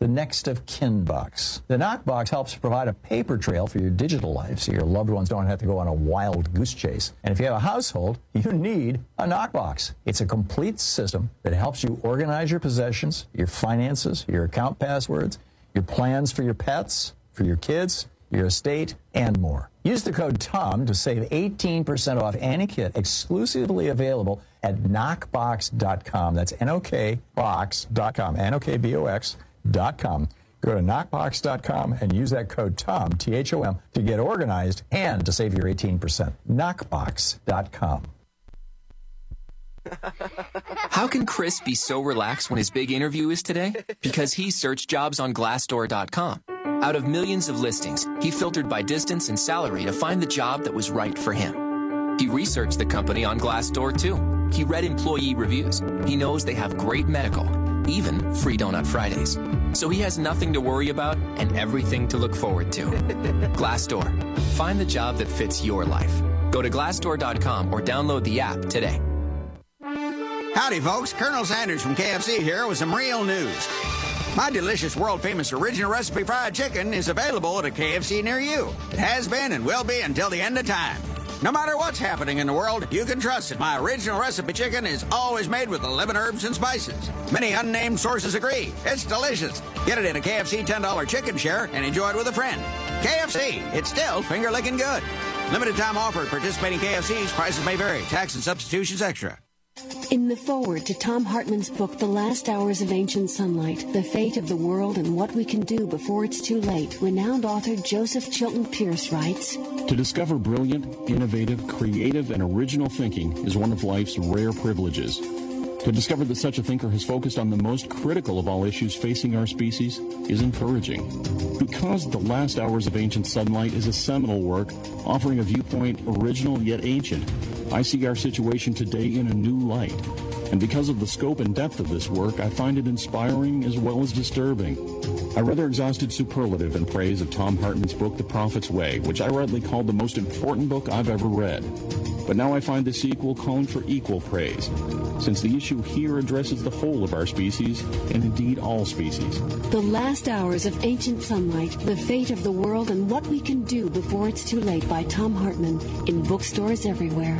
Speaker 18: the next of kin box. The Knockbox helps provide a paper trail for your digital life so your loved ones don't have to go on a wild goose chase. And if you have a household, you need a Knockbox. It's a complete system that helps you organize your possessions, your finances, your account passwords, your plans for your pets, for your kids, your estate, and more. Use the code TOM to save eighteen percent off any kit exclusively available at knockbox dot com. That's N O K box dot com, N O K B O X dot com. Go to knockbox dot com and use that code TOM, T H O M, to get organized and to save your eighteen percent. knockbox dot com.
Speaker 7: How can Chris be so relaxed when his big interview is today? Because he searched jobs on glassdoor dot com. Out of millions of listings, he filtered by distance and salary to find the job that was right for him. He researched the company on Glassdoor, too. He read employee reviews. He knows they have great medical, even free Donut Fridays. So he has nothing to worry about and everything to look forward to. Glassdoor. Find the job that fits your life. Go to glassdoor dot com or download the app today.
Speaker 8: Howdy, folks. Colonel Sanders from K F C here with some real news. My delicious, world-famous original recipe fried chicken is available at a K F C near you. It has been and will be until the end of time. No matter what's happening in the world, you can trust that my original recipe chicken is always made with eleven herbs and spices. Many unnamed sources agree. It's delicious. Get it in a K F C ten dollar chicken share and enjoy it with a friend. K F C, it's still finger-licking good. Limited time offer at participating K F Cs. Prices may vary. Tax and substitutions extra.
Speaker 4: In the foreword to Tom Hartman's book, The Last Hours of Ancient Sunlight, The Fate of the World and What We Can Do Before It's Too Late, renowned author Joseph Chilton Pierce writes,
Speaker 5: To discover brilliant, innovative, creative, and original thinking is one of life's rare privileges. To discover that such a thinker has focused on the most critical of all issues facing our species is encouraging. Because The Last Hours of Ancient Sunlight is a seminal work offering a viewpoint original yet ancient, I see our situation today in a new light. And because of the scope and depth of this work, I find it inspiring as well as disturbing. I rather exhausted superlative in praise of Tom Hartman's book, The Prophet's Way, which I rightly called the most important book I've ever read. But now I find the sequel calling for equal praise, since the issue here addresses the whole of our species, and indeed all species.
Speaker 4: The Last Hours of Ancient Sunlight, The Fate of the World and What We Can Do Before It's Too Late by Tom Hartman, in bookstores everywhere.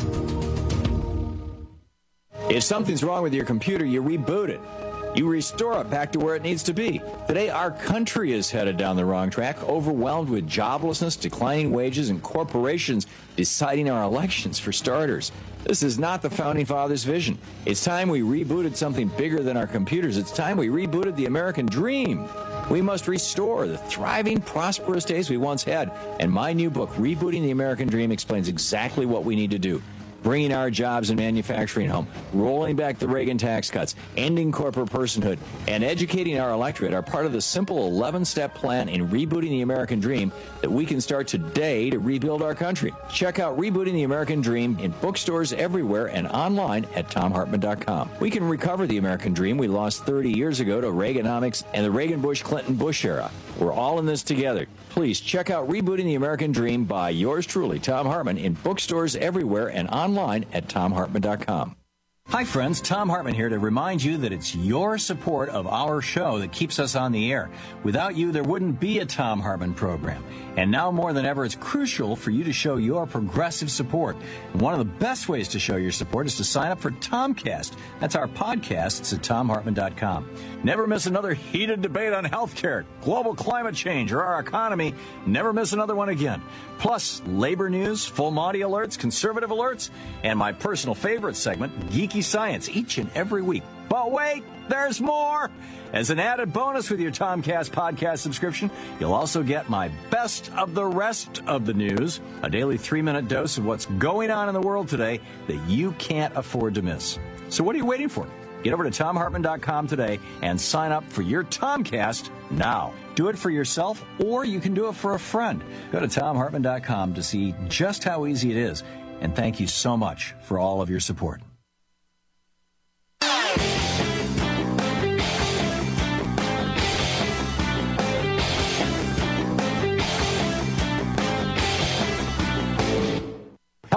Speaker 9: If something's wrong with your computer, you reboot it. You restore it back to where it needs to be. Today, our country is headed down the wrong track, overwhelmed with joblessness, declining wages, and corporations deciding our elections, for starters. This is not the Founding Fathers' vision. It's time we rebooted something bigger than our computers. It's time we rebooted the American dream. We must restore the thriving, prosperous days we once had. And my new book, Rebooting the American Dream, explains exactly what we need to do. Bringing our jobs and manufacturing home, rolling back the Reagan tax cuts, ending corporate personhood, and educating our electorate are part of the simple eleven-step plan in rebooting the American dream that we can start today to rebuild our country. Check out Rebooting the American Dream in bookstores everywhere and online at tom hartman dot com. We can recover the American dream we lost thirty years ago to Reaganomics and the Reagan-Bush-Clinton-Bush era. We're all in this together. Please check out Rebooting the American Dream by yours truly, Tom Hartman, in bookstores everywhere and online at tom hartman dot com.
Speaker 18: Hi, friends. Tom Hartman here to remind you that it's your support of our show that keeps us on the air. Without you, there wouldn't be a Tom Hartman program. And now more than ever, it's crucial for you to show your progressive support. And one of the best ways to show your support is to sign up for Tomcast. That's our podcast. It's at tom hartman dot com. Never miss another heated debate on healthcare, global climate change, or our economy. Never miss another one again. Plus, labor news, full Monty alerts, conservative alerts, and my personal favorite segment, Geeky Science, each and every week. But wait, there's more! As an added bonus with your Tomcast podcast subscription, you'll also get my best of the rest of the news, a daily three-minute dose of what's going on in the world today that you can't afford to miss. So what are you waiting for? Get over to tom hartman dot com today and sign up for your Tomcast now. Do it for yourself, or you can do it for a friend. Go to tom hartman dot com to see just how easy it is. And thank you so much for all of your support.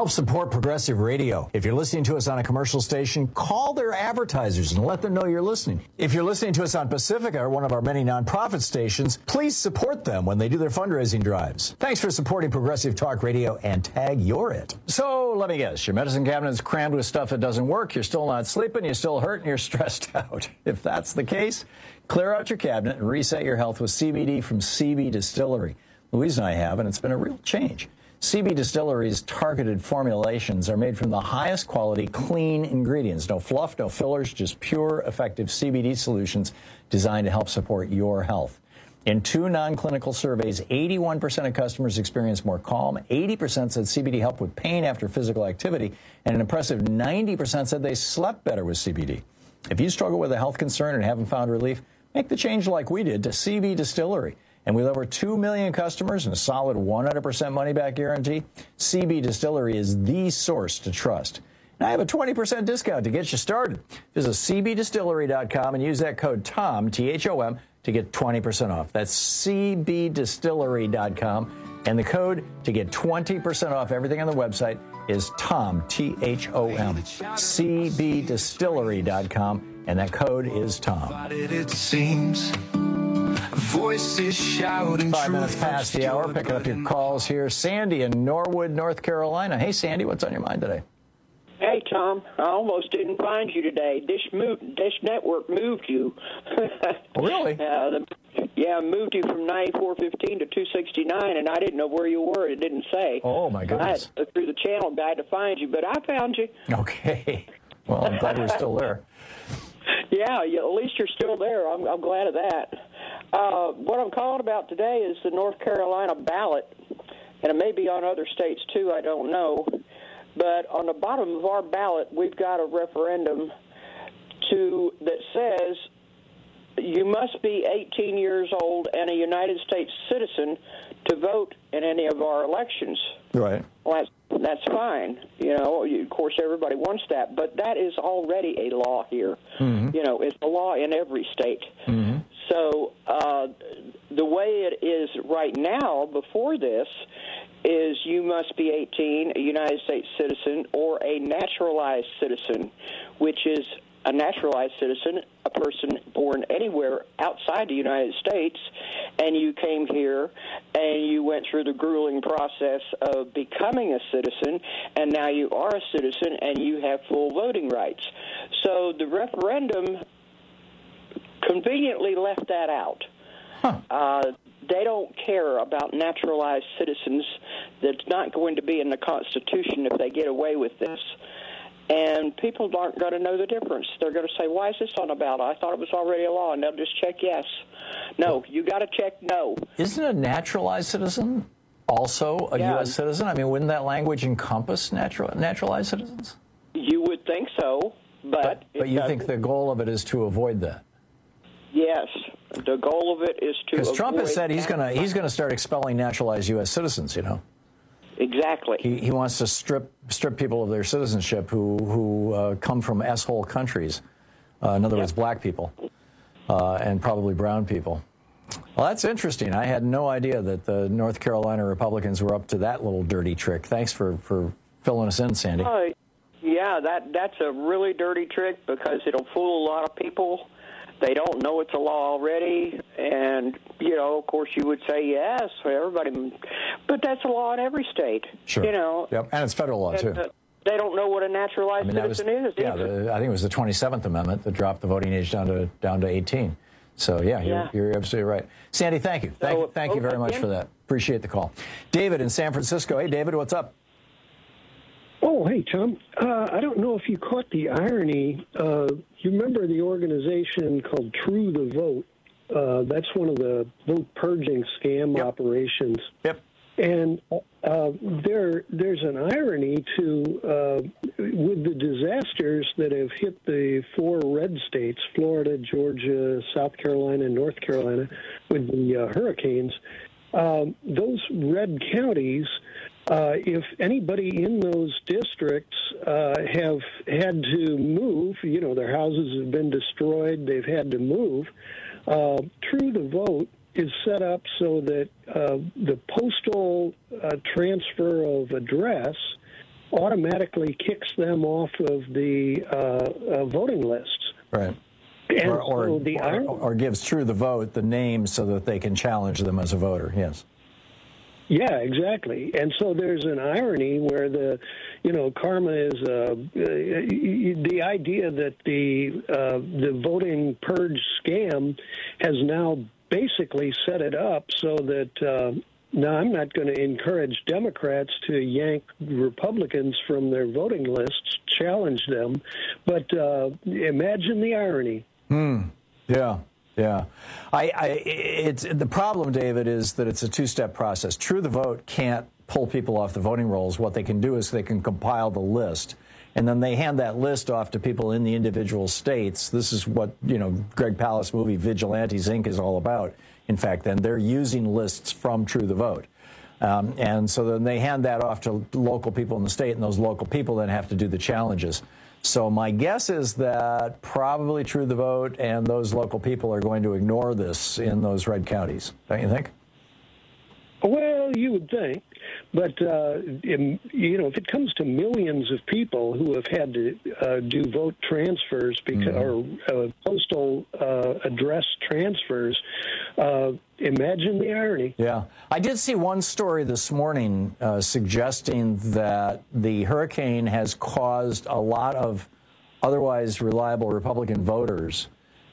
Speaker 18: Help support Progressive Radio. If you're listening to us on a commercial station, call their advertisers and let them know you're listening. If you're listening to us on Pacifica, one of our many nonprofit stations, please support them when they do their fundraising drives. Thanks for supporting Progressive Talk Radio and tag you're it. So let me guess, your medicine cabinet is crammed with stuff that doesn't work, you're still not sleeping, you're still hurt, and you're stressed out. If that's the case, clear out your cabinet and reset your health with C B D from C B Distillery. Louise and I have, and it's been a real change. C B Distillery's targeted formulations are made from the highest quality, clean ingredients. No fluff, no fillers, just pure, effective C B D solutions designed to help support your health. In two non-clinical surveys, eighty-one percent of customers experienced more calm, eighty percent said C B D helped with pain after physical activity, and an impressive ninety percent said they slept better with C B D. If you struggle with a health concern and haven't found relief, make the change like we did to C B Distillery. And with over two million customers and a solid one hundred percent money-back guarantee, C B Distillery is the source to trust. And I have a twenty percent discount to get you started. Visit C B distillery dot com and use that code TOM, T H O M, to get twenty percent off. That's C B distillery dot com. And the code to get twenty percent off everything on the website is TOM, T H O M. C B distillery dot com. And that code is TOM.
Speaker 6: It seems voices shouting.
Speaker 18: Five minutes past the hour. Picking up your calls here. Sandy in Norwood, North Carolina. Hey, Sandy, what's on your mind today?
Speaker 10: Hey, Tom. I almost didn't find you today. Dish moved. Dish Network moved you.
Speaker 18: Oh, really?
Speaker 10: uh, the, yeah, moved you from ninety-four fifteen to two sixty-nine, and I didn't know where you were. It didn't say.
Speaker 18: Oh, my goodness.
Speaker 10: I had to go through the channel guide to find you, but I found you.
Speaker 18: Okay. Well, I'm glad you're still there.
Speaker 10: Yeah, yeah, at least you're still there. I'm, I'm glad of that. Uh, what I'm calling about today is the North Carolina ballot, and it may be on other states too, I don't know. But on the bottom of our ballot, we've got a referendum to that says you must be eighteen years old and a United States citizen to vote in any of our elections.
Speaker 18: Right.
Speaker 10: Well, that's, that's fine. You know, you, of course, everybody wants that, but that is already a law here.
Speaker 18: Mm-hmm.
Speaker 10: You know, it's a law in every state.
Speaker 18: Mm-hmm.
Speaker 10: So uh, the way it is right now, before this, is you must be eighteen, a United States citizen, or a naturalized citizen, which is a naturalized citizen, a person born anywhere outside the United States, and you came here and you went through the grueling process of becoming a citizen, and now you are a citizen and you have full voting rights. So the referendum conveniently left that out.
Speaker 18: Huh.
Speaker 10: Uh, they don't care about naturalized citizens. That's not going to be in the Constitution if they get away with this. And people aren't going to know the difference. They're going to say, why is this on the ballot? I thought it was already a law. And they'll just check yes. No, you got to check no.
Speaker 18: Isn't a naturalized citizen also a
Speaker 10: Yeah.
Speaker 18: U S citizen? I mean, wouldn't that language encompass natural, naturalized citizens?
Speaker 10: You would think so, but...
Speaker 18: But, but you think the goal of it is to avoid that?
Speaker 10: Yes. The goal of it is to
Speaker 18: Because Trump has
Speaker 10: avoid
Speaker 18: said he's going to he's going to start expelling naturalized U S citizens, you know.
Speaker 10: Exactly.
Speaker 18: He, he wants to strip strip people of their citizenship who who uh, come from S-hole countries. Uh, in other yep. words, black people uh, and probably brown people. Well, that's interesting. I had no idea that the North Carolina Republicans were up to that little dirty trick. Thanks for, for filling us in, Sandy.
Speaker 10: Uh, yeah, that that's a really dirty trick because it'll fool a lot of people. They don't know it's a law already, and, you know, of course you would say yes, everybody, but that's a law in every state.
Speaker 18: Sure.
Speaker 10: You know.
Speaker 18: Yep, and it's federal law,
Speaker 10: and,
Speaker 18: too.
Speaker 10: Uh, they don't know what a naturalized
Speaker 18: I mean, that was,
Speaker 10: citizen is.
Speaker 18: Yeah, the, I think it was the twenty-seventh Amendment that dropped the voting age down to down to eighteen. So, yeah,
Speaker 10: yeah.
Speaker 18: You're, you're absolutely right. Sandy, thank you. Thank,
Speaker 10: so,
Speaker 18: thank you very much for that. Appreciate the call. David in San Francisco. Hey, David, what's up?
Speaker 11: Oh, hey, Tom. Uh, I don't know if you caught the irony. Uh, you remember the organization called True the Vote? Uh, that's one of the vote purging scam
Speaker 18: yep.
Speaker 11: operations.
Speaker 18: Yep.
Speaker 11: And uh, there, there's an irony to uh, with the disasters that have hit the four red states, Florida, Georgia, South Carolina, and North Carolina, with the uh, hurricanes. Uh, those red counties, uh, if anybody in those districts uh, have had to move, you know, their houses have been destroyed, they've had to move, uh, True the Vote is set up so that uh, the postal uh, transfer of address automatically kicks them off of the uh, uh, voting lists.
Speaker 18: Right.
Speaker 11: And
Speaker 18: or, or,
Speaker 11: so the
Speaker 18: or, or gives True the Vote the name so that they can challenge them as a voter, yes.
Speaker 11: Yeah, exactly. And so there's an irony where the, you know, karma is uh, the idea that the uh, the voting purge scam has now basically set it up so that uh, now I'm not going to encourage Democrats to yank Republicans from their voting lists, challenge them, but uh, imagine the irony.
Speaker 18: Hmm. Yeah. Yeah, I, I, it's the problem, David, is that it's a two-step process. True the Vote can't pull people off the voting rolls. What they can do is they can compile the list, and then they hand that list off to people in the individual states. This is what, you know, Greg Palast movie Vigilantes, Incorporated is all about. In fact, then they're using lists from True the Vote. Um, and so then they hand that off to local people in the state, and those local people then have to do the challenges. So my guess is that probably True the Vote and those local people are going to ignore this in those red counties. Don't you think?
Speaker 11: Well, you would think. But, uh, in, you know, if it comes to millions of people who have had to uh, do vote transfers because, mm-hmm. or uh, postal uh, address transfers, uh, imagine the irony.
Speaker 18: Yeah. I did see one story this morning uh, suggesting that the hurricane has caused a lot of otherwise reliable Republican voters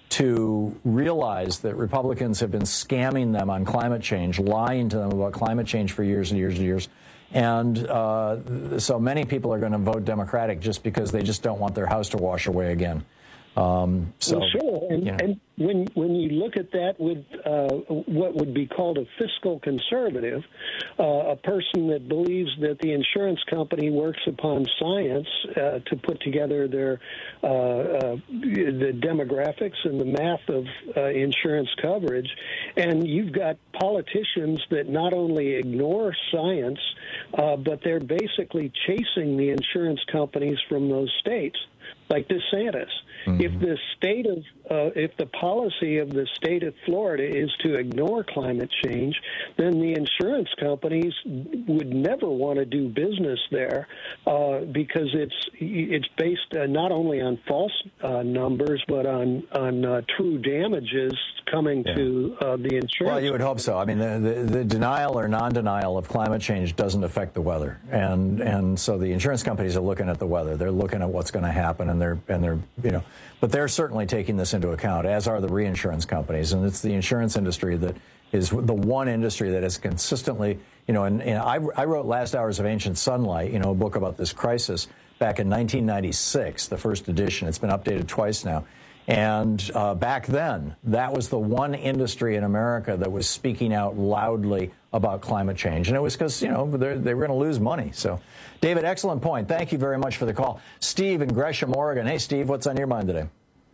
Speaker 18: to realize that Republicans have been scamming them on climate change, lying to them about climate change for years and years and years. And uh, so many people are going to vote Democratic just because they just don't want their house to wash away again. Um, so,
Speaker 11: well, sure. And,
Speaker 18: you know.
Speaker 11: and when when you look at that with uh, what would be called a fiscal conservative, uh, a person that believes that the insurance company works upon science uh, to put together their uh, uh, the demographics and the math of uh, insurance coverage, and you've got politicians that not only ignore science, uh, but they're basically chasing the insurance companies from those states, like DeSantis. Mm-hmm. If the state of, uh, if the policy of the state of Florida is to ignore climate change, then the insurance companies would never want to do business there uh, because it's it's based uh, not only on false uh, numbers but on on uh, true damages coming yeah. to uh, the insurance.
Speaker 18: Well, you would hope so. I mean, the, the, the denial or non-denial of climate change doesn't affect the weather, and and so the insurance companies are looking at the weather. They're looking at what's going to happen, and they're and they're you know. But they're certainly taking this into account, as are the reinsurance companies. And it's the insurance industry that is the one industry that has consistently, you know, and, and I, I wrote Last Hours of Ancient Sunlight, you know, a book about this crisis back in nineteen ninety-six, the first edition. It's been updated twice now. And uh, back then, that was the one industry in America that was speaking out loudly about climate change. And it was because, you know, they were going to lose money. So, David, excellent point. Thank you very much for the call. Steve in Gresham, Oregon. Hey, Steve, what's on your mind today?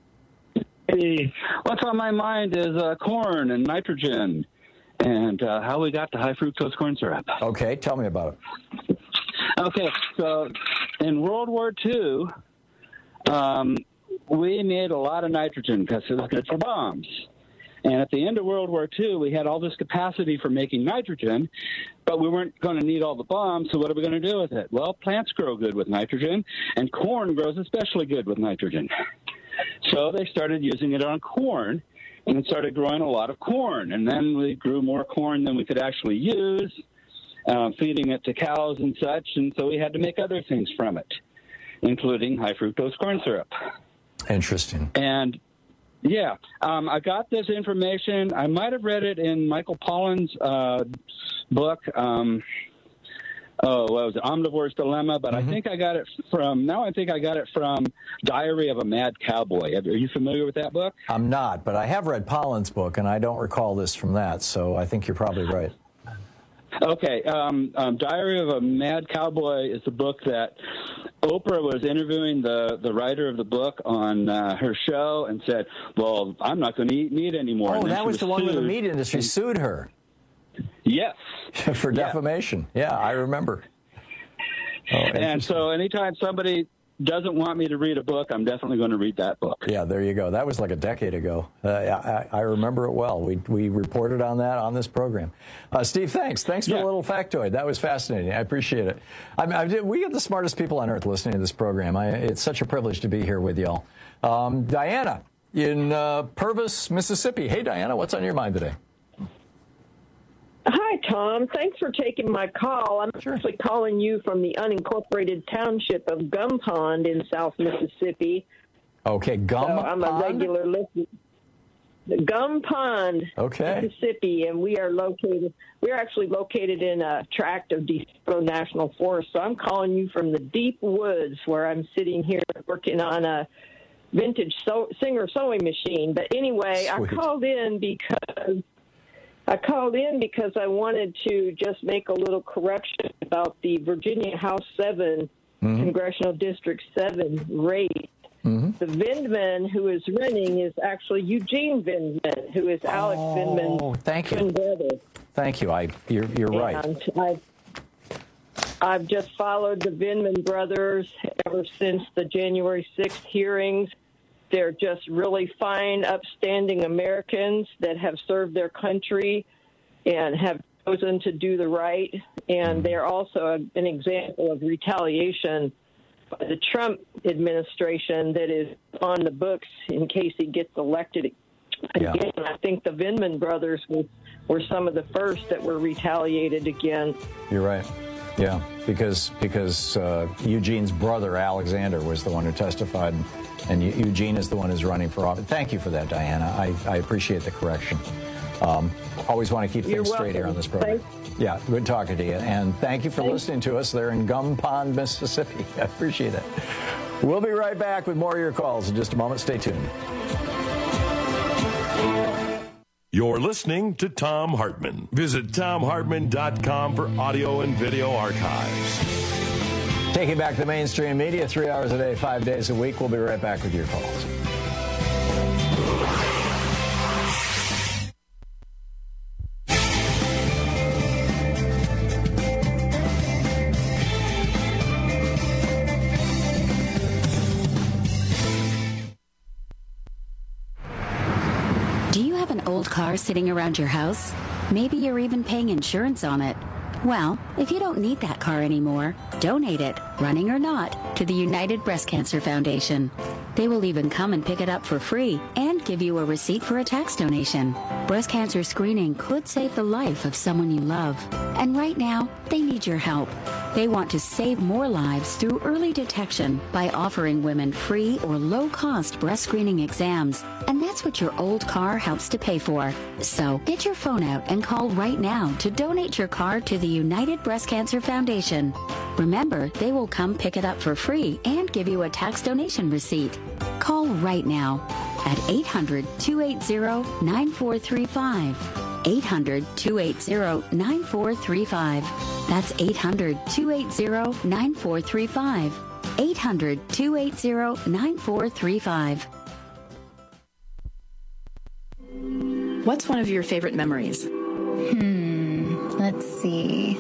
Speaker 12: Hey, what's on my mind is uh, corn and nitrogen and uh, how we got to high fructose corn syrup.
Speaker 18: Okay, tell me about it.
Speaker 12: Okay, so in World War Two, um, we made a lot of nitrogen because it was good for bombs. And at the end of World War Two, we had all this capacity for making nitrogen, but we weren't going to need all the bombs, so what are we going to do with it? Well, plants grow good with nitrogen, and corn grows especially good with nitrogen. So they started using it on corn, and it started growing a lot of corn. And then we grew more corn than we could actually use, uh, feeding it to cows and such, and so we had to make other things from it, including high fructose corn syrup.
Speaker 18: Interesting.
Speaker 12: And, yeah, um, I got this information. I might have read it in Michael Pollan's uh, book, um, oh, what was it, Omnivore's Dilemma, but mm-hmm. I think I got it from, now I think I got it from Diary of a Mad Cowboy. Are you familiar with that book?
Speaker 18: I'm not, but I have read Pollan's book, and I don't recall this from that, so I think you're probably right.
Speaker 12: Okay, um, um, Diary of a Mad Cowboy is a book that Oprah was interviewing the, the writer of the book on uh, her show and said, well, I'm not going to eat meat anymore.
Speaker 18: Oh, that was, was the one
Speaker 12: sued.
Speaker 18: where the meat industry sued her.
Speaker 12: Yes.
Speaker 18: For defamation. Yeah. yeah, I remember. Oh,
Speaker 12: and so anytime somebody doesn't want me to read a book, I'm definitely going to read that book.
Speaker 18: Yeah, there you go. That was like a decade ago. Uh, I, I remember it well. We we reported on that on this program. Uh, Steve, thanks. Thanks for yeah. the little factoid. That was fascinating. I appreciate it. I, I, we have the smartest people on earth listening to this program. I, it's such a privilege to be here with y'all. Um, Diana in uh, Purvis, Mississippi. Hey, Diana, what's on your mind today?
Speaker 1: Hi, Tom. Thanks for taking my call. I'm sure. actually calling you from the unincorporated township of Gum Pond in South Mississippi.
Speaker 18: Okay, Gum
Speaker 1: so I'm
Speaker 18: Pond?
Speaker 1: a regular listener. Gum Pond,
Speaker 18: okay.
Speaker 1: Mississippi, and we are located. We're actually located in a tract of DeSoto National Forest. So I'm calling you from the deep woods, where I'm sitting here working on a vintage sew- Singer sewing machine. But anyway, Sweet. I called in because. I called in because I wanted to just make a little correction about the Virginia House seven, mm-hmm. Congressional District seven race. Mm-hmm. The Vindman who is running is actually Eugene Vindman, who is Alex
Speaker 18: oh,
Speaker 1: Vindman's
Speaker 18: thank you.
Speaker 1: brother.
Speaker 18: Thank you. I, you're you're
Speaker 1: and
Speaker 18: right.
Speaker 1: I've, I've just followed the Vindman brothers ever since the January sixth hearings. They're just really fine, upstanding Americans that have served their country and have chosen to do the right. And they're also a, an example of retaliation by the Trump administration that is on the books in case he gets elected again. Yeah. I think the Vindman brothers were, were some of the first that were retaliated against.
Speaker 18: You're right. Yeah, because because uh, Eugene's brother, Alexander, was the one who testified, and, and Eugene is the one who's running for office. Thank you for that, Diana. I, I appreciate the correction. Um, always want to keep
Speaker 1: You're
Speaker 18: things
Speaker 1: welcome.
Speaker 18: straight here on this program.
Speaker 1: Thanks.
Speaker 18: Yeah, good talking to you. And thank you for
Speaker 1: Thanks.
Speaker 18: listening to us there in Gum Pond, Mississippi. I appreciate it. We'll be right back with more of your calls in just a moment. Stay tuned.
Speaker 3: You're listening to Thom Hartmann. Visit Thom Hartmann dot com for audio and video archives.
Speaker 18: Taking back the mainstream media three hours a day, five days a week. We'll be right back with your calls.
Speaker 13: Old car sitting around your house? Maybe you're even paying insurance on it. Well, if you don't need that car anymore, donate it, running or not, to the United Breast Cancer Foundation. They will even come and pick it up for free and give you a receipt for a tax donation. Breast cancer screening could save the life of someone you love. And right now, they need your help. They want to save more lives through early detection by offering women free or low-cost breast screening exams. And that's what your old car helps to pay for. So get your phone out and call right now to donate your car to the United Breast Cancer Foundation. Remember, they will come pick it up for free and give you a tax donation receipt. Call right now at eight hundred, two eight zero, nine four three five. eight hundred, two eight zero, nine four three five. That's eight hundred, two eight zero, nine four three five. eight hundred, two eight zero, nine four three five.
Speaker 14: What's one of your favorite memories?
Speaker 15: Hmm, let's see.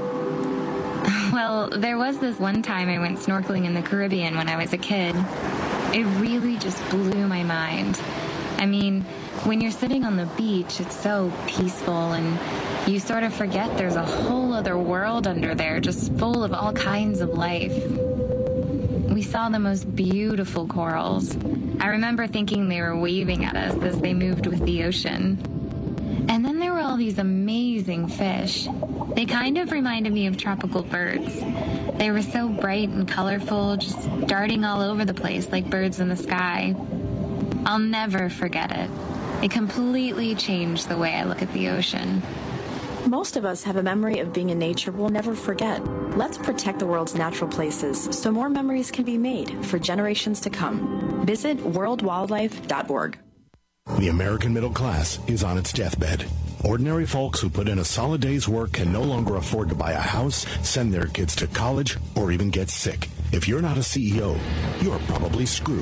Speaker 15: Well, there was this one time I went snorkeling in the Caribbean when I was a kid. It really just blew my mind. I mean, when you're sitting on the beach, it's so peaceful, and you sort of forget there's a whole other world under there, just full of all kinds of life. We saw the most beautiful corals. I remember thinking they were waving at us as they moved with the ocean. And then there were all these amazing fish. They kind of reminded me of tropical birds. They were so bright and colorful, just darting all over the place like birds in the sky. I'll never forget it. It completely changed the way I look at the ocean.
Speaker 14: Most of us have a memory of being in nature we'll never forget. Let's protect the world's natural places so more memories can be made for generations to come. Visit world wildlife dot org.
Speaker 16: The American middle class is on its deathbed. Ordinary folks who put in a solid day's work can no longer afford to buy a house, send their kids to college, or even get sick. If you're not a C E O, you're probably screwed.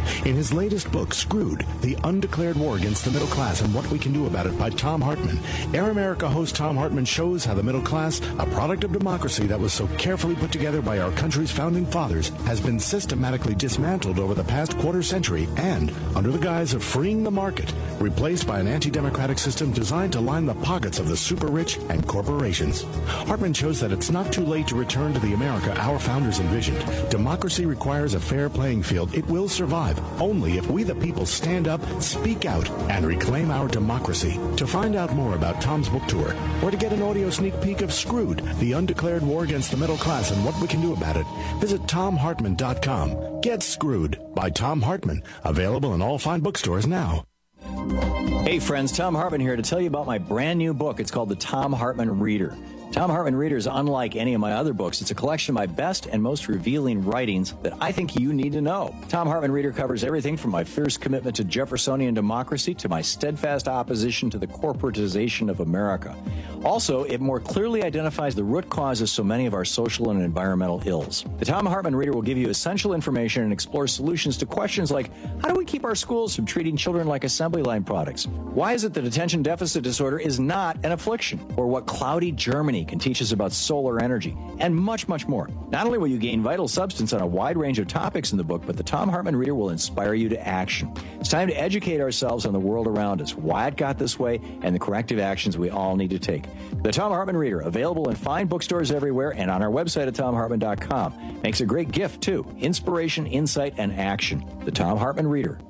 Speaker 16: In his latest book, Screwed, The Undeclared War Against the Middle Class and What We Can Do About It by Thom Hartmann, Air America host Thom Hartmann shows how the middle class, a product of democracy that was so carefully put together by our country's founding fathers, has been systematically dismantled over the past quarter century and, under the guise of freeing the market, replaced by an anti-democratic system designed to line the pockets of the super rich and corporations. Hartmann shows that it's not too late to return to the America our founders envisioned. Democracy requires a fair playing field. It will survive only if we the people stand up, speak out, and reclaim our democracy. To find out more about Tom's book tour, or to get an audio sneak peek of Screwed, The Undeclared War Against the Middle Class and What We Can Do About It, visit tom hartmann dot com. Get Screwed by Thom Hartmann. Available in all fine bookstores now.
Speaker 9: Hey friends, Thom Hartmann here to tell you about my brand new book. It's called The Thom Hartmann Reader. Thom Hartmann Reader is unlike any of my other books. It's a collection of my best and most revealing writings that I think you need to know. Thom Hartmann Reader covers everything from my fierce commitment to Jeffersonian democracy to my steadfast opposition to the corporatization of America. Also, it more clearly identifies the root cause of so many of our social and environmental ills. The Thom Hartmann Reader will give you essential information and explore solutions to questions like, how do we keep our schools from treating children like assembly line products? Why is it that attention deficit disorder is not an affliction? Or what cloudy Germany can teach us about solar energy, and much, much more. Not only will you gain vital substance on a wide range of topics in the book, but the Thom Hartmann Reader will inspire you to action. It's time to educate ourselves on the world around us, why it got this way, and the corrective actions we all need to take. The Thom Hartmann Reader, available in fine bookstores everywhere and on our website at tom hartmann dot com. Makes a great gift, too. Inspiration, insight, and action. The Thom Hartmann Reader.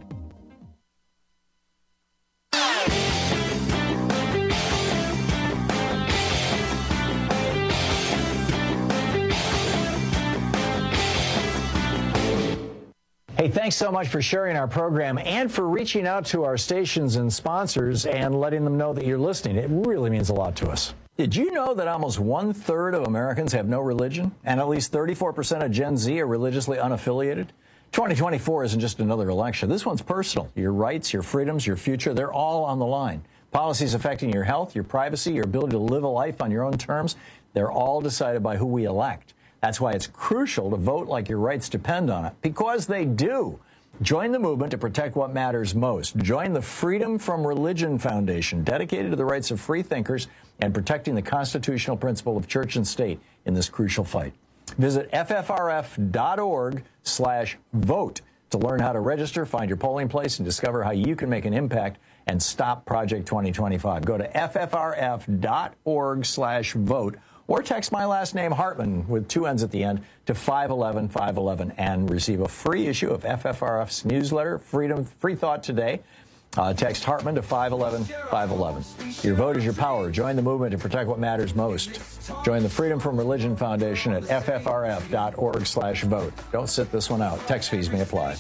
Speaker 9: Hey, thanks so much for sharing our program and for reaching out to our stations and sponsors and letting them know that you're listening. It really means a lot to us. Did you know that almost one-third of Americans have no religion, and at least thirty-four percent of Gen Z are religiously unaffiliated? twenty twenty-four isn't just another election. This one's personal. Your rights, your freedoms, your future, they're all on the line. Policies affecting your health, your privacy, your ability to live a life on your own terms, they're all decided by who we elect. That's why it's crucial to vote like your rights depend on it, because they do. Join the movement to protect what matters most. Join the Freedom from Religion Foundation, dedicated to the rights of free thinkers and protecting the constitutional principle of church and state in this crucial fight. Visit f f r f dot org slash vote to learn how to register, find your polling place, and discover how you can make an impact and stop Project twenty twenty-five. Go to f f r f dot org slash vote. Or text my last name, Hartmann, with two N's at the end, to five eleven five eleven and receive a free issue of F F R F's newsletter, Freedom Free Thought Today. Uh, text Hartmann to five eleven five eleven. Your vote is your power. Join the movement to protect what matters most. Join the Freedom from Religion Foundation at f f r f dot org slash vote. Don't sit this one out. Text fees may apply.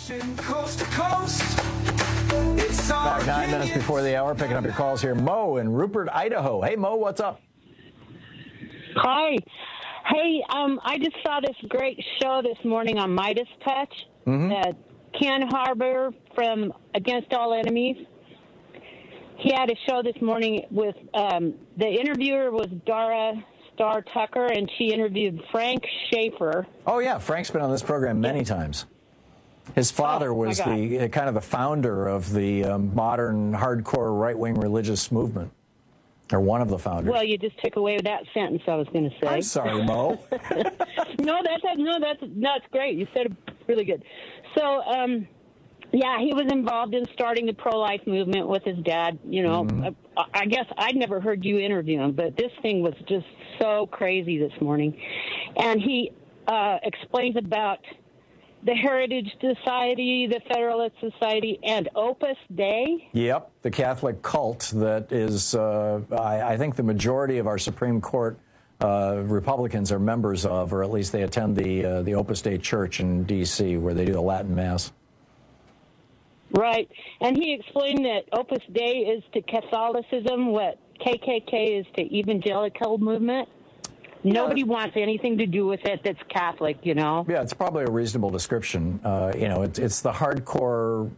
Speaker 9: Back nine minutes before the hour, picking up your calls here. Mo in Rupert, Idaho. Hey, Mo, what's up?
Speaker 17: Hi. Hey, um, I just saw this great show this morning on Midas Touch. Mm-hmm. Uh, Ken Harbour from Against All Enemies. He had a show this morning with, um, the interviewer was Dara Star Tucker, and she interviewed Frank Schaeffer.
Speaker 9: Oh, yeah. Frank's been on this program many times. His father oh, was the uh, kind of the founder of the um, modern hardcore right-wing religious movement. Or one of the founders.
Speaker 17: Well, you just took away that sentence I was going to say.
Speaker 9: I'm sorry, Mo.
Speaker 17: no, that's no, that's that's great. You said it really good. So, um, yeah, he was involved in starting the pro-life movement with his dad. You know, mm-hmm. I, I guess I'd never heard you interview him, but this thing was just so crazy this morning, and he uh, explains about the Heritage Society, the Federalist Society, and Opus Dei.
Speaker 9: Yep, the Catholic cult that is, uh, I, I think the majority of our Supreme Court uh, Republicans are members of, or at least they attend the uh, the Opus Dei Church in D C, where they do the Latin Mass.
Speaker 17: Right, and he explained that Opus Dei is to Catholicism what K K K is to evangelical movement. Nobody wants anything to do with it that's Catholic, you know?
Speaker 9: Yeah, it's probably a reasonable description. Uh, you know, it's, it's the hardcore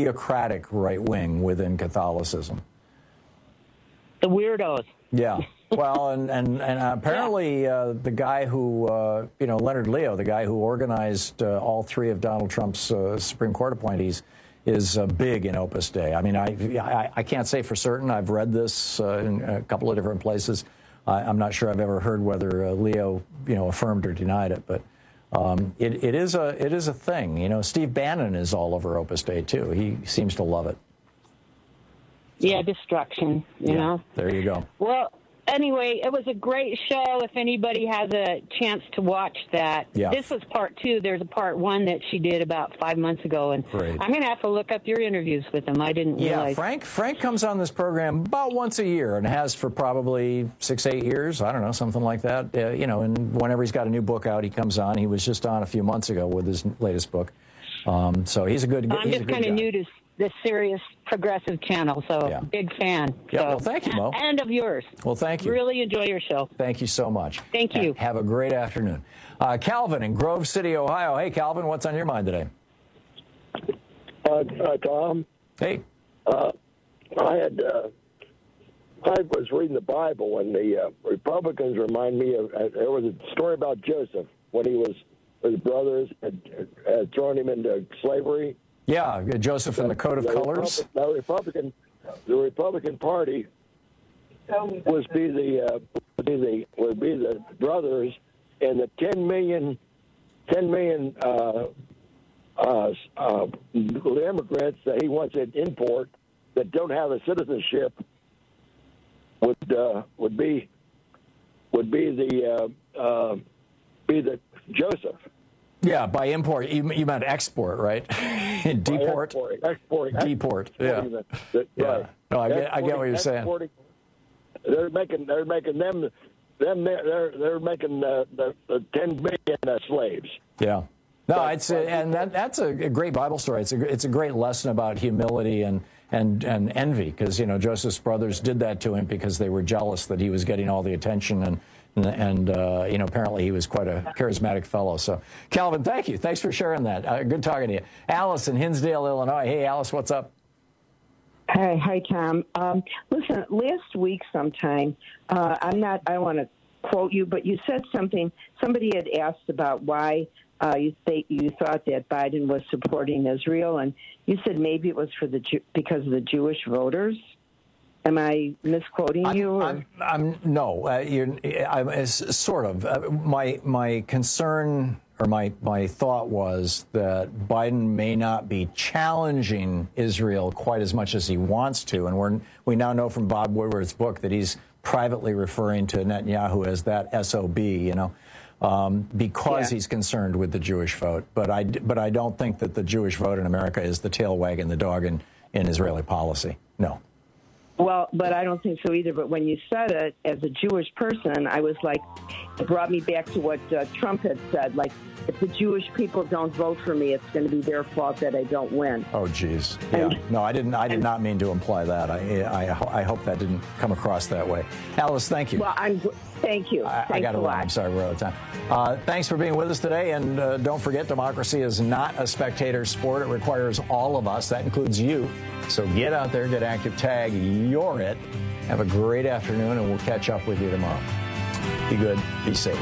Speaker 9: theocratic right wing within Catholicism.
Speaker 17: The weirdos.
Speaker 9: Yeah,
Speaker 18: Well, and, and, and apparently yeah. uh, the guy who, uh, you know, Leonard Leo, the guy who organized uh, all three of Donald Trump's uh, Supreme Court appointees, is uh, big in Opus Dei. I mean, I, I, I can't say for certain. I've read this uh, in a couple of different places. I, I'm not sure I've ever heard whether uh, Leo, you know, affirmed or denied it, but um, it, it is a it is a thing. You know, Steve Bannon is all over Opus Dei too. He seems to love it.
Speaker 17: So, yeah, destruction. You
Speaker 18: yeah,
Speaker 17: know.
Speaker 18: There you go.
Speaker 17: Well. Anyway, it was a great show. If anybody has a chance to watch that,
Speaker 18: yeah.
Speaker 17: This was part two. There's a part one that she did about five months ago, and
Speaker 18: Great.
Speaker 17: I'm going to have to look up your interviews with him. I didn't
Speaker 18: yeah,
Speaker 17: realize.
Speaker 18: Frank. Frank comes on this program about once a year, and has for probably six, eight years. I don't know, something like that. Uh, you know, and whenever he's got a new book out, he comes on. He was just on a few months ago with his latest book. Um, so he's a good.
Speaker 17: I'm
Speaker 18: he's
Speaker 17: just kind of new to the Sirius Progressive channel, so
Speaker 18: yeah.
Speaker 17: big fan.
Speaker 18: Yeah,
Speaker 17: so.
Speaker 18: well, thank you, Mo.
Speaker 17: And of yours.
Speaker 18: Well, thank you.
Speaker 17: Really enjoy your show.
Speaker 18: Thank you so much.
Speaker 17: Thank you.
Speaker 18: And have a great afternoon. Uh, Calvin in Grove City, Ohio. Hey, Calvin, what's on your mind today?
Speaker 19: Uh, uh, Tom.
Speaker 18: Hey.
Speaker 19: Uh, I had. Uh, I was reading the Bible, and the uh, Republicans remind me of. Uh, there was a story about Joseph when he was his brothers had, had thrown him into slavery.
Speaker 18: Yeah, Joseph in the coat of
Speaker 19: the
Speaker 18: colors.
Speaker 19: Republic, the Republican, the Republican Party was be the uh, would be the would be the brothers, and the ten million, ten million uh, uh, uh, immigrants that he wants to import that don't have a citizenship would uh, would be would be the uh, uh, be the Joseph.
Speaker 18: Yeah, by import, you, you meant export, right? Deport?
Speaker 19: Export, export,
Speaker 18: Deport, yeah.
Speaker 19: The, the,
Speaker 18: yeah.
Speaker 19: Right.
Speaker 18: No, I get, I get what you're saying.
Speaker 19: They're making, they're making them, them, they're, they're making uh, the, the ten million uh, slaves.
Speaker 18: Yeah. No, it's a, and that, that's a great Bible story. It's a, it's a great lesson about humility and and and envy, because you know Joseph's brothers did that to him because they were jealous that he was getting all the attention, and and, and uh, you know apparently he was quite a charismatic fellow. So, Calvin, thank you. Thanks for sharing that. Uh, good talking to you. Alice in Hinsdale, Illinois. Hey, Alice, what's up?
Speaker 20: Hi, hi, Tom. Um, listen, last week sometime, uh, I'm not. I don't want to quote you, but you said something. Somebody had asked about why. Uh, you say you thought that Biden was supporting Israel, and you said maybe it was for the Jew, because of the Jewish voters. Am I misquoting
Speaker 18: I'm,
Speaker 20: you? Or?
Speaker 18: I'm, I'm no. Uh, you're, I'm sort of. Uh, my my concern or my my thought was that Biden may not be challenging Israel quite as much as he wants to, and we're we now know from Bob Woodward's book that he's privately referring to Netanyahu as that S O B. You know. Um, because yeah. he's concerned with the Jewish vote. But I, but I don't think that the Jewish vote in America is the tail wagging the dog in, in Israeli policy. No.
Speaker 20: Well, but I don't think so either. But when you said it, as a Jewish person, I was like, it brought me back to what uh, Trump had said. Like, if the Jewish people don't vote for me, it's going to be their fault that I don't win.
Speaker 18: Oh, geez. Yeah. And, no, I didn't. I did not mean to imply that. I, I, I hope that didn't come across that way. Alice, thank you.
Speaker 20: Well, I'm. Thank you.
Speaker 18: I, I got to run. I'm sorry, we're out of time. Uh, thanks for being with us today. And uh, don't forget, democracy is not a spectator sport. It requires all of us. That includes you. So get out there, get active, tag, you're it. Have a great afternoon, and we'll catch up with you tomorrow. Be good. Be safe.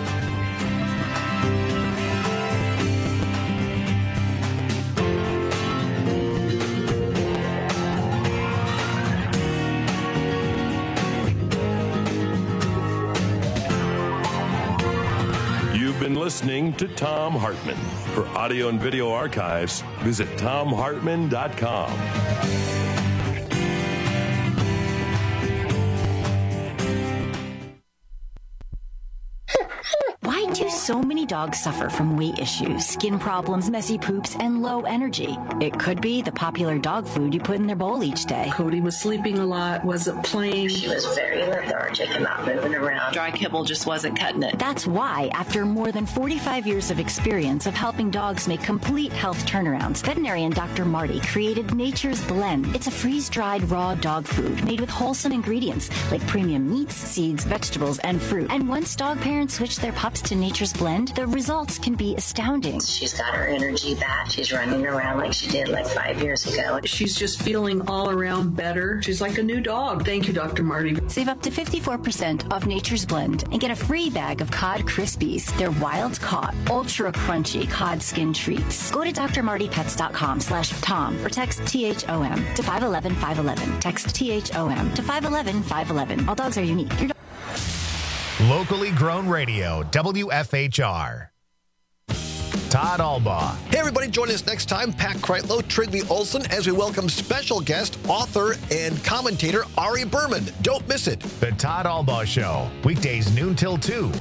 Speaker 3: Been listening to Thom Hartmann. For audio and video archives, visit thom hartmann dot com.
Speaker 21: Why do so many dogs suffer from weight issues, skin problems, messy poops, and low energy? It could be the popular dog food you put in their bowl each day.
Speaker 22: Cody was sleeping a lot, wasn't playing.
Speaker 23: She was very lethargic and not moving around.
Speaker 21: Dry kibble just wasn't cutting it. That's why, after more than forty-five years of experience of helping dogs make complete health turnarounds, veterinarian Doctor Marty created Nature's Blend. It's a freeze-dried raw dog food made with wholesome ingredients like premium meats, seeds, vegetables, and fruit. And once dog parents switch their pups to Nature's Blend, the results can be astounding.
Speaker 23: She's got her energy back. She's running around like she did like five years ago.
Speaker 22: She's just feeling all around better. She's like a new dog. Thank you, Doctor Marty.
Speaker 21: Save up to fifty-four percent off Nature's Blend and get a free bag of Cod Krispies. They're wild caught, ultra crunchy cod skin treats. Go to d r marty pets dot com slash Tom or text T H O M to five one one five one one. Text T H O M to five one one five one one. All dogs are unique. Your
Speaker 2: Locally grown radio, W F H R. Todd Albaugh.
Speaker 7: Hey, everybody, join us next time, Pat Kreitlow, Trygve Olsen, as we welcome special guest, author, and commentator Ari Berman. Don't miss it.
Speaker 2: The Todd Albaugh Show, weekdays noon till two.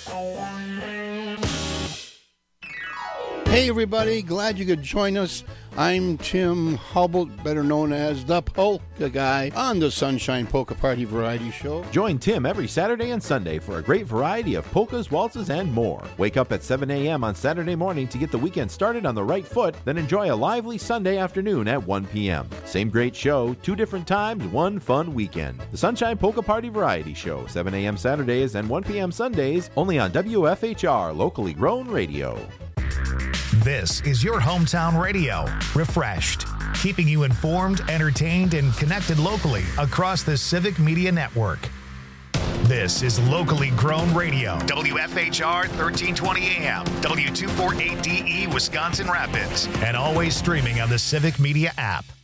Speaker 8: Hey, everybody. Glad you could join us. I'm Tim Hubble, better known as the Polka Guy, on the Sunshine Polka Party Variety Show.
Speaker 24: Join Tim every Saturday and Sunday for a great variety of polkas, waltzes, and more. Wake up at seven a.m. on Saturday morning to get the weekend started on the right foot, then enjoy a lively Sunday afternoon at one p.m. Same great show, two different times, one fun weekend. The Sunshine Polka Party Variety Show, seven a.m. Saturdays and one p.m. Sundays, only on W F H R, locally grown radio.
Speaker 2: This is your hometown radio, refreshed, keeping you informed, entertained, and connected locally across the Civic Media Network. This is locally grown radio, W F H R thirteen twenty A M, W two forty-eight D E, Wisconsin Rapids, and always streaming on the Civic Media app.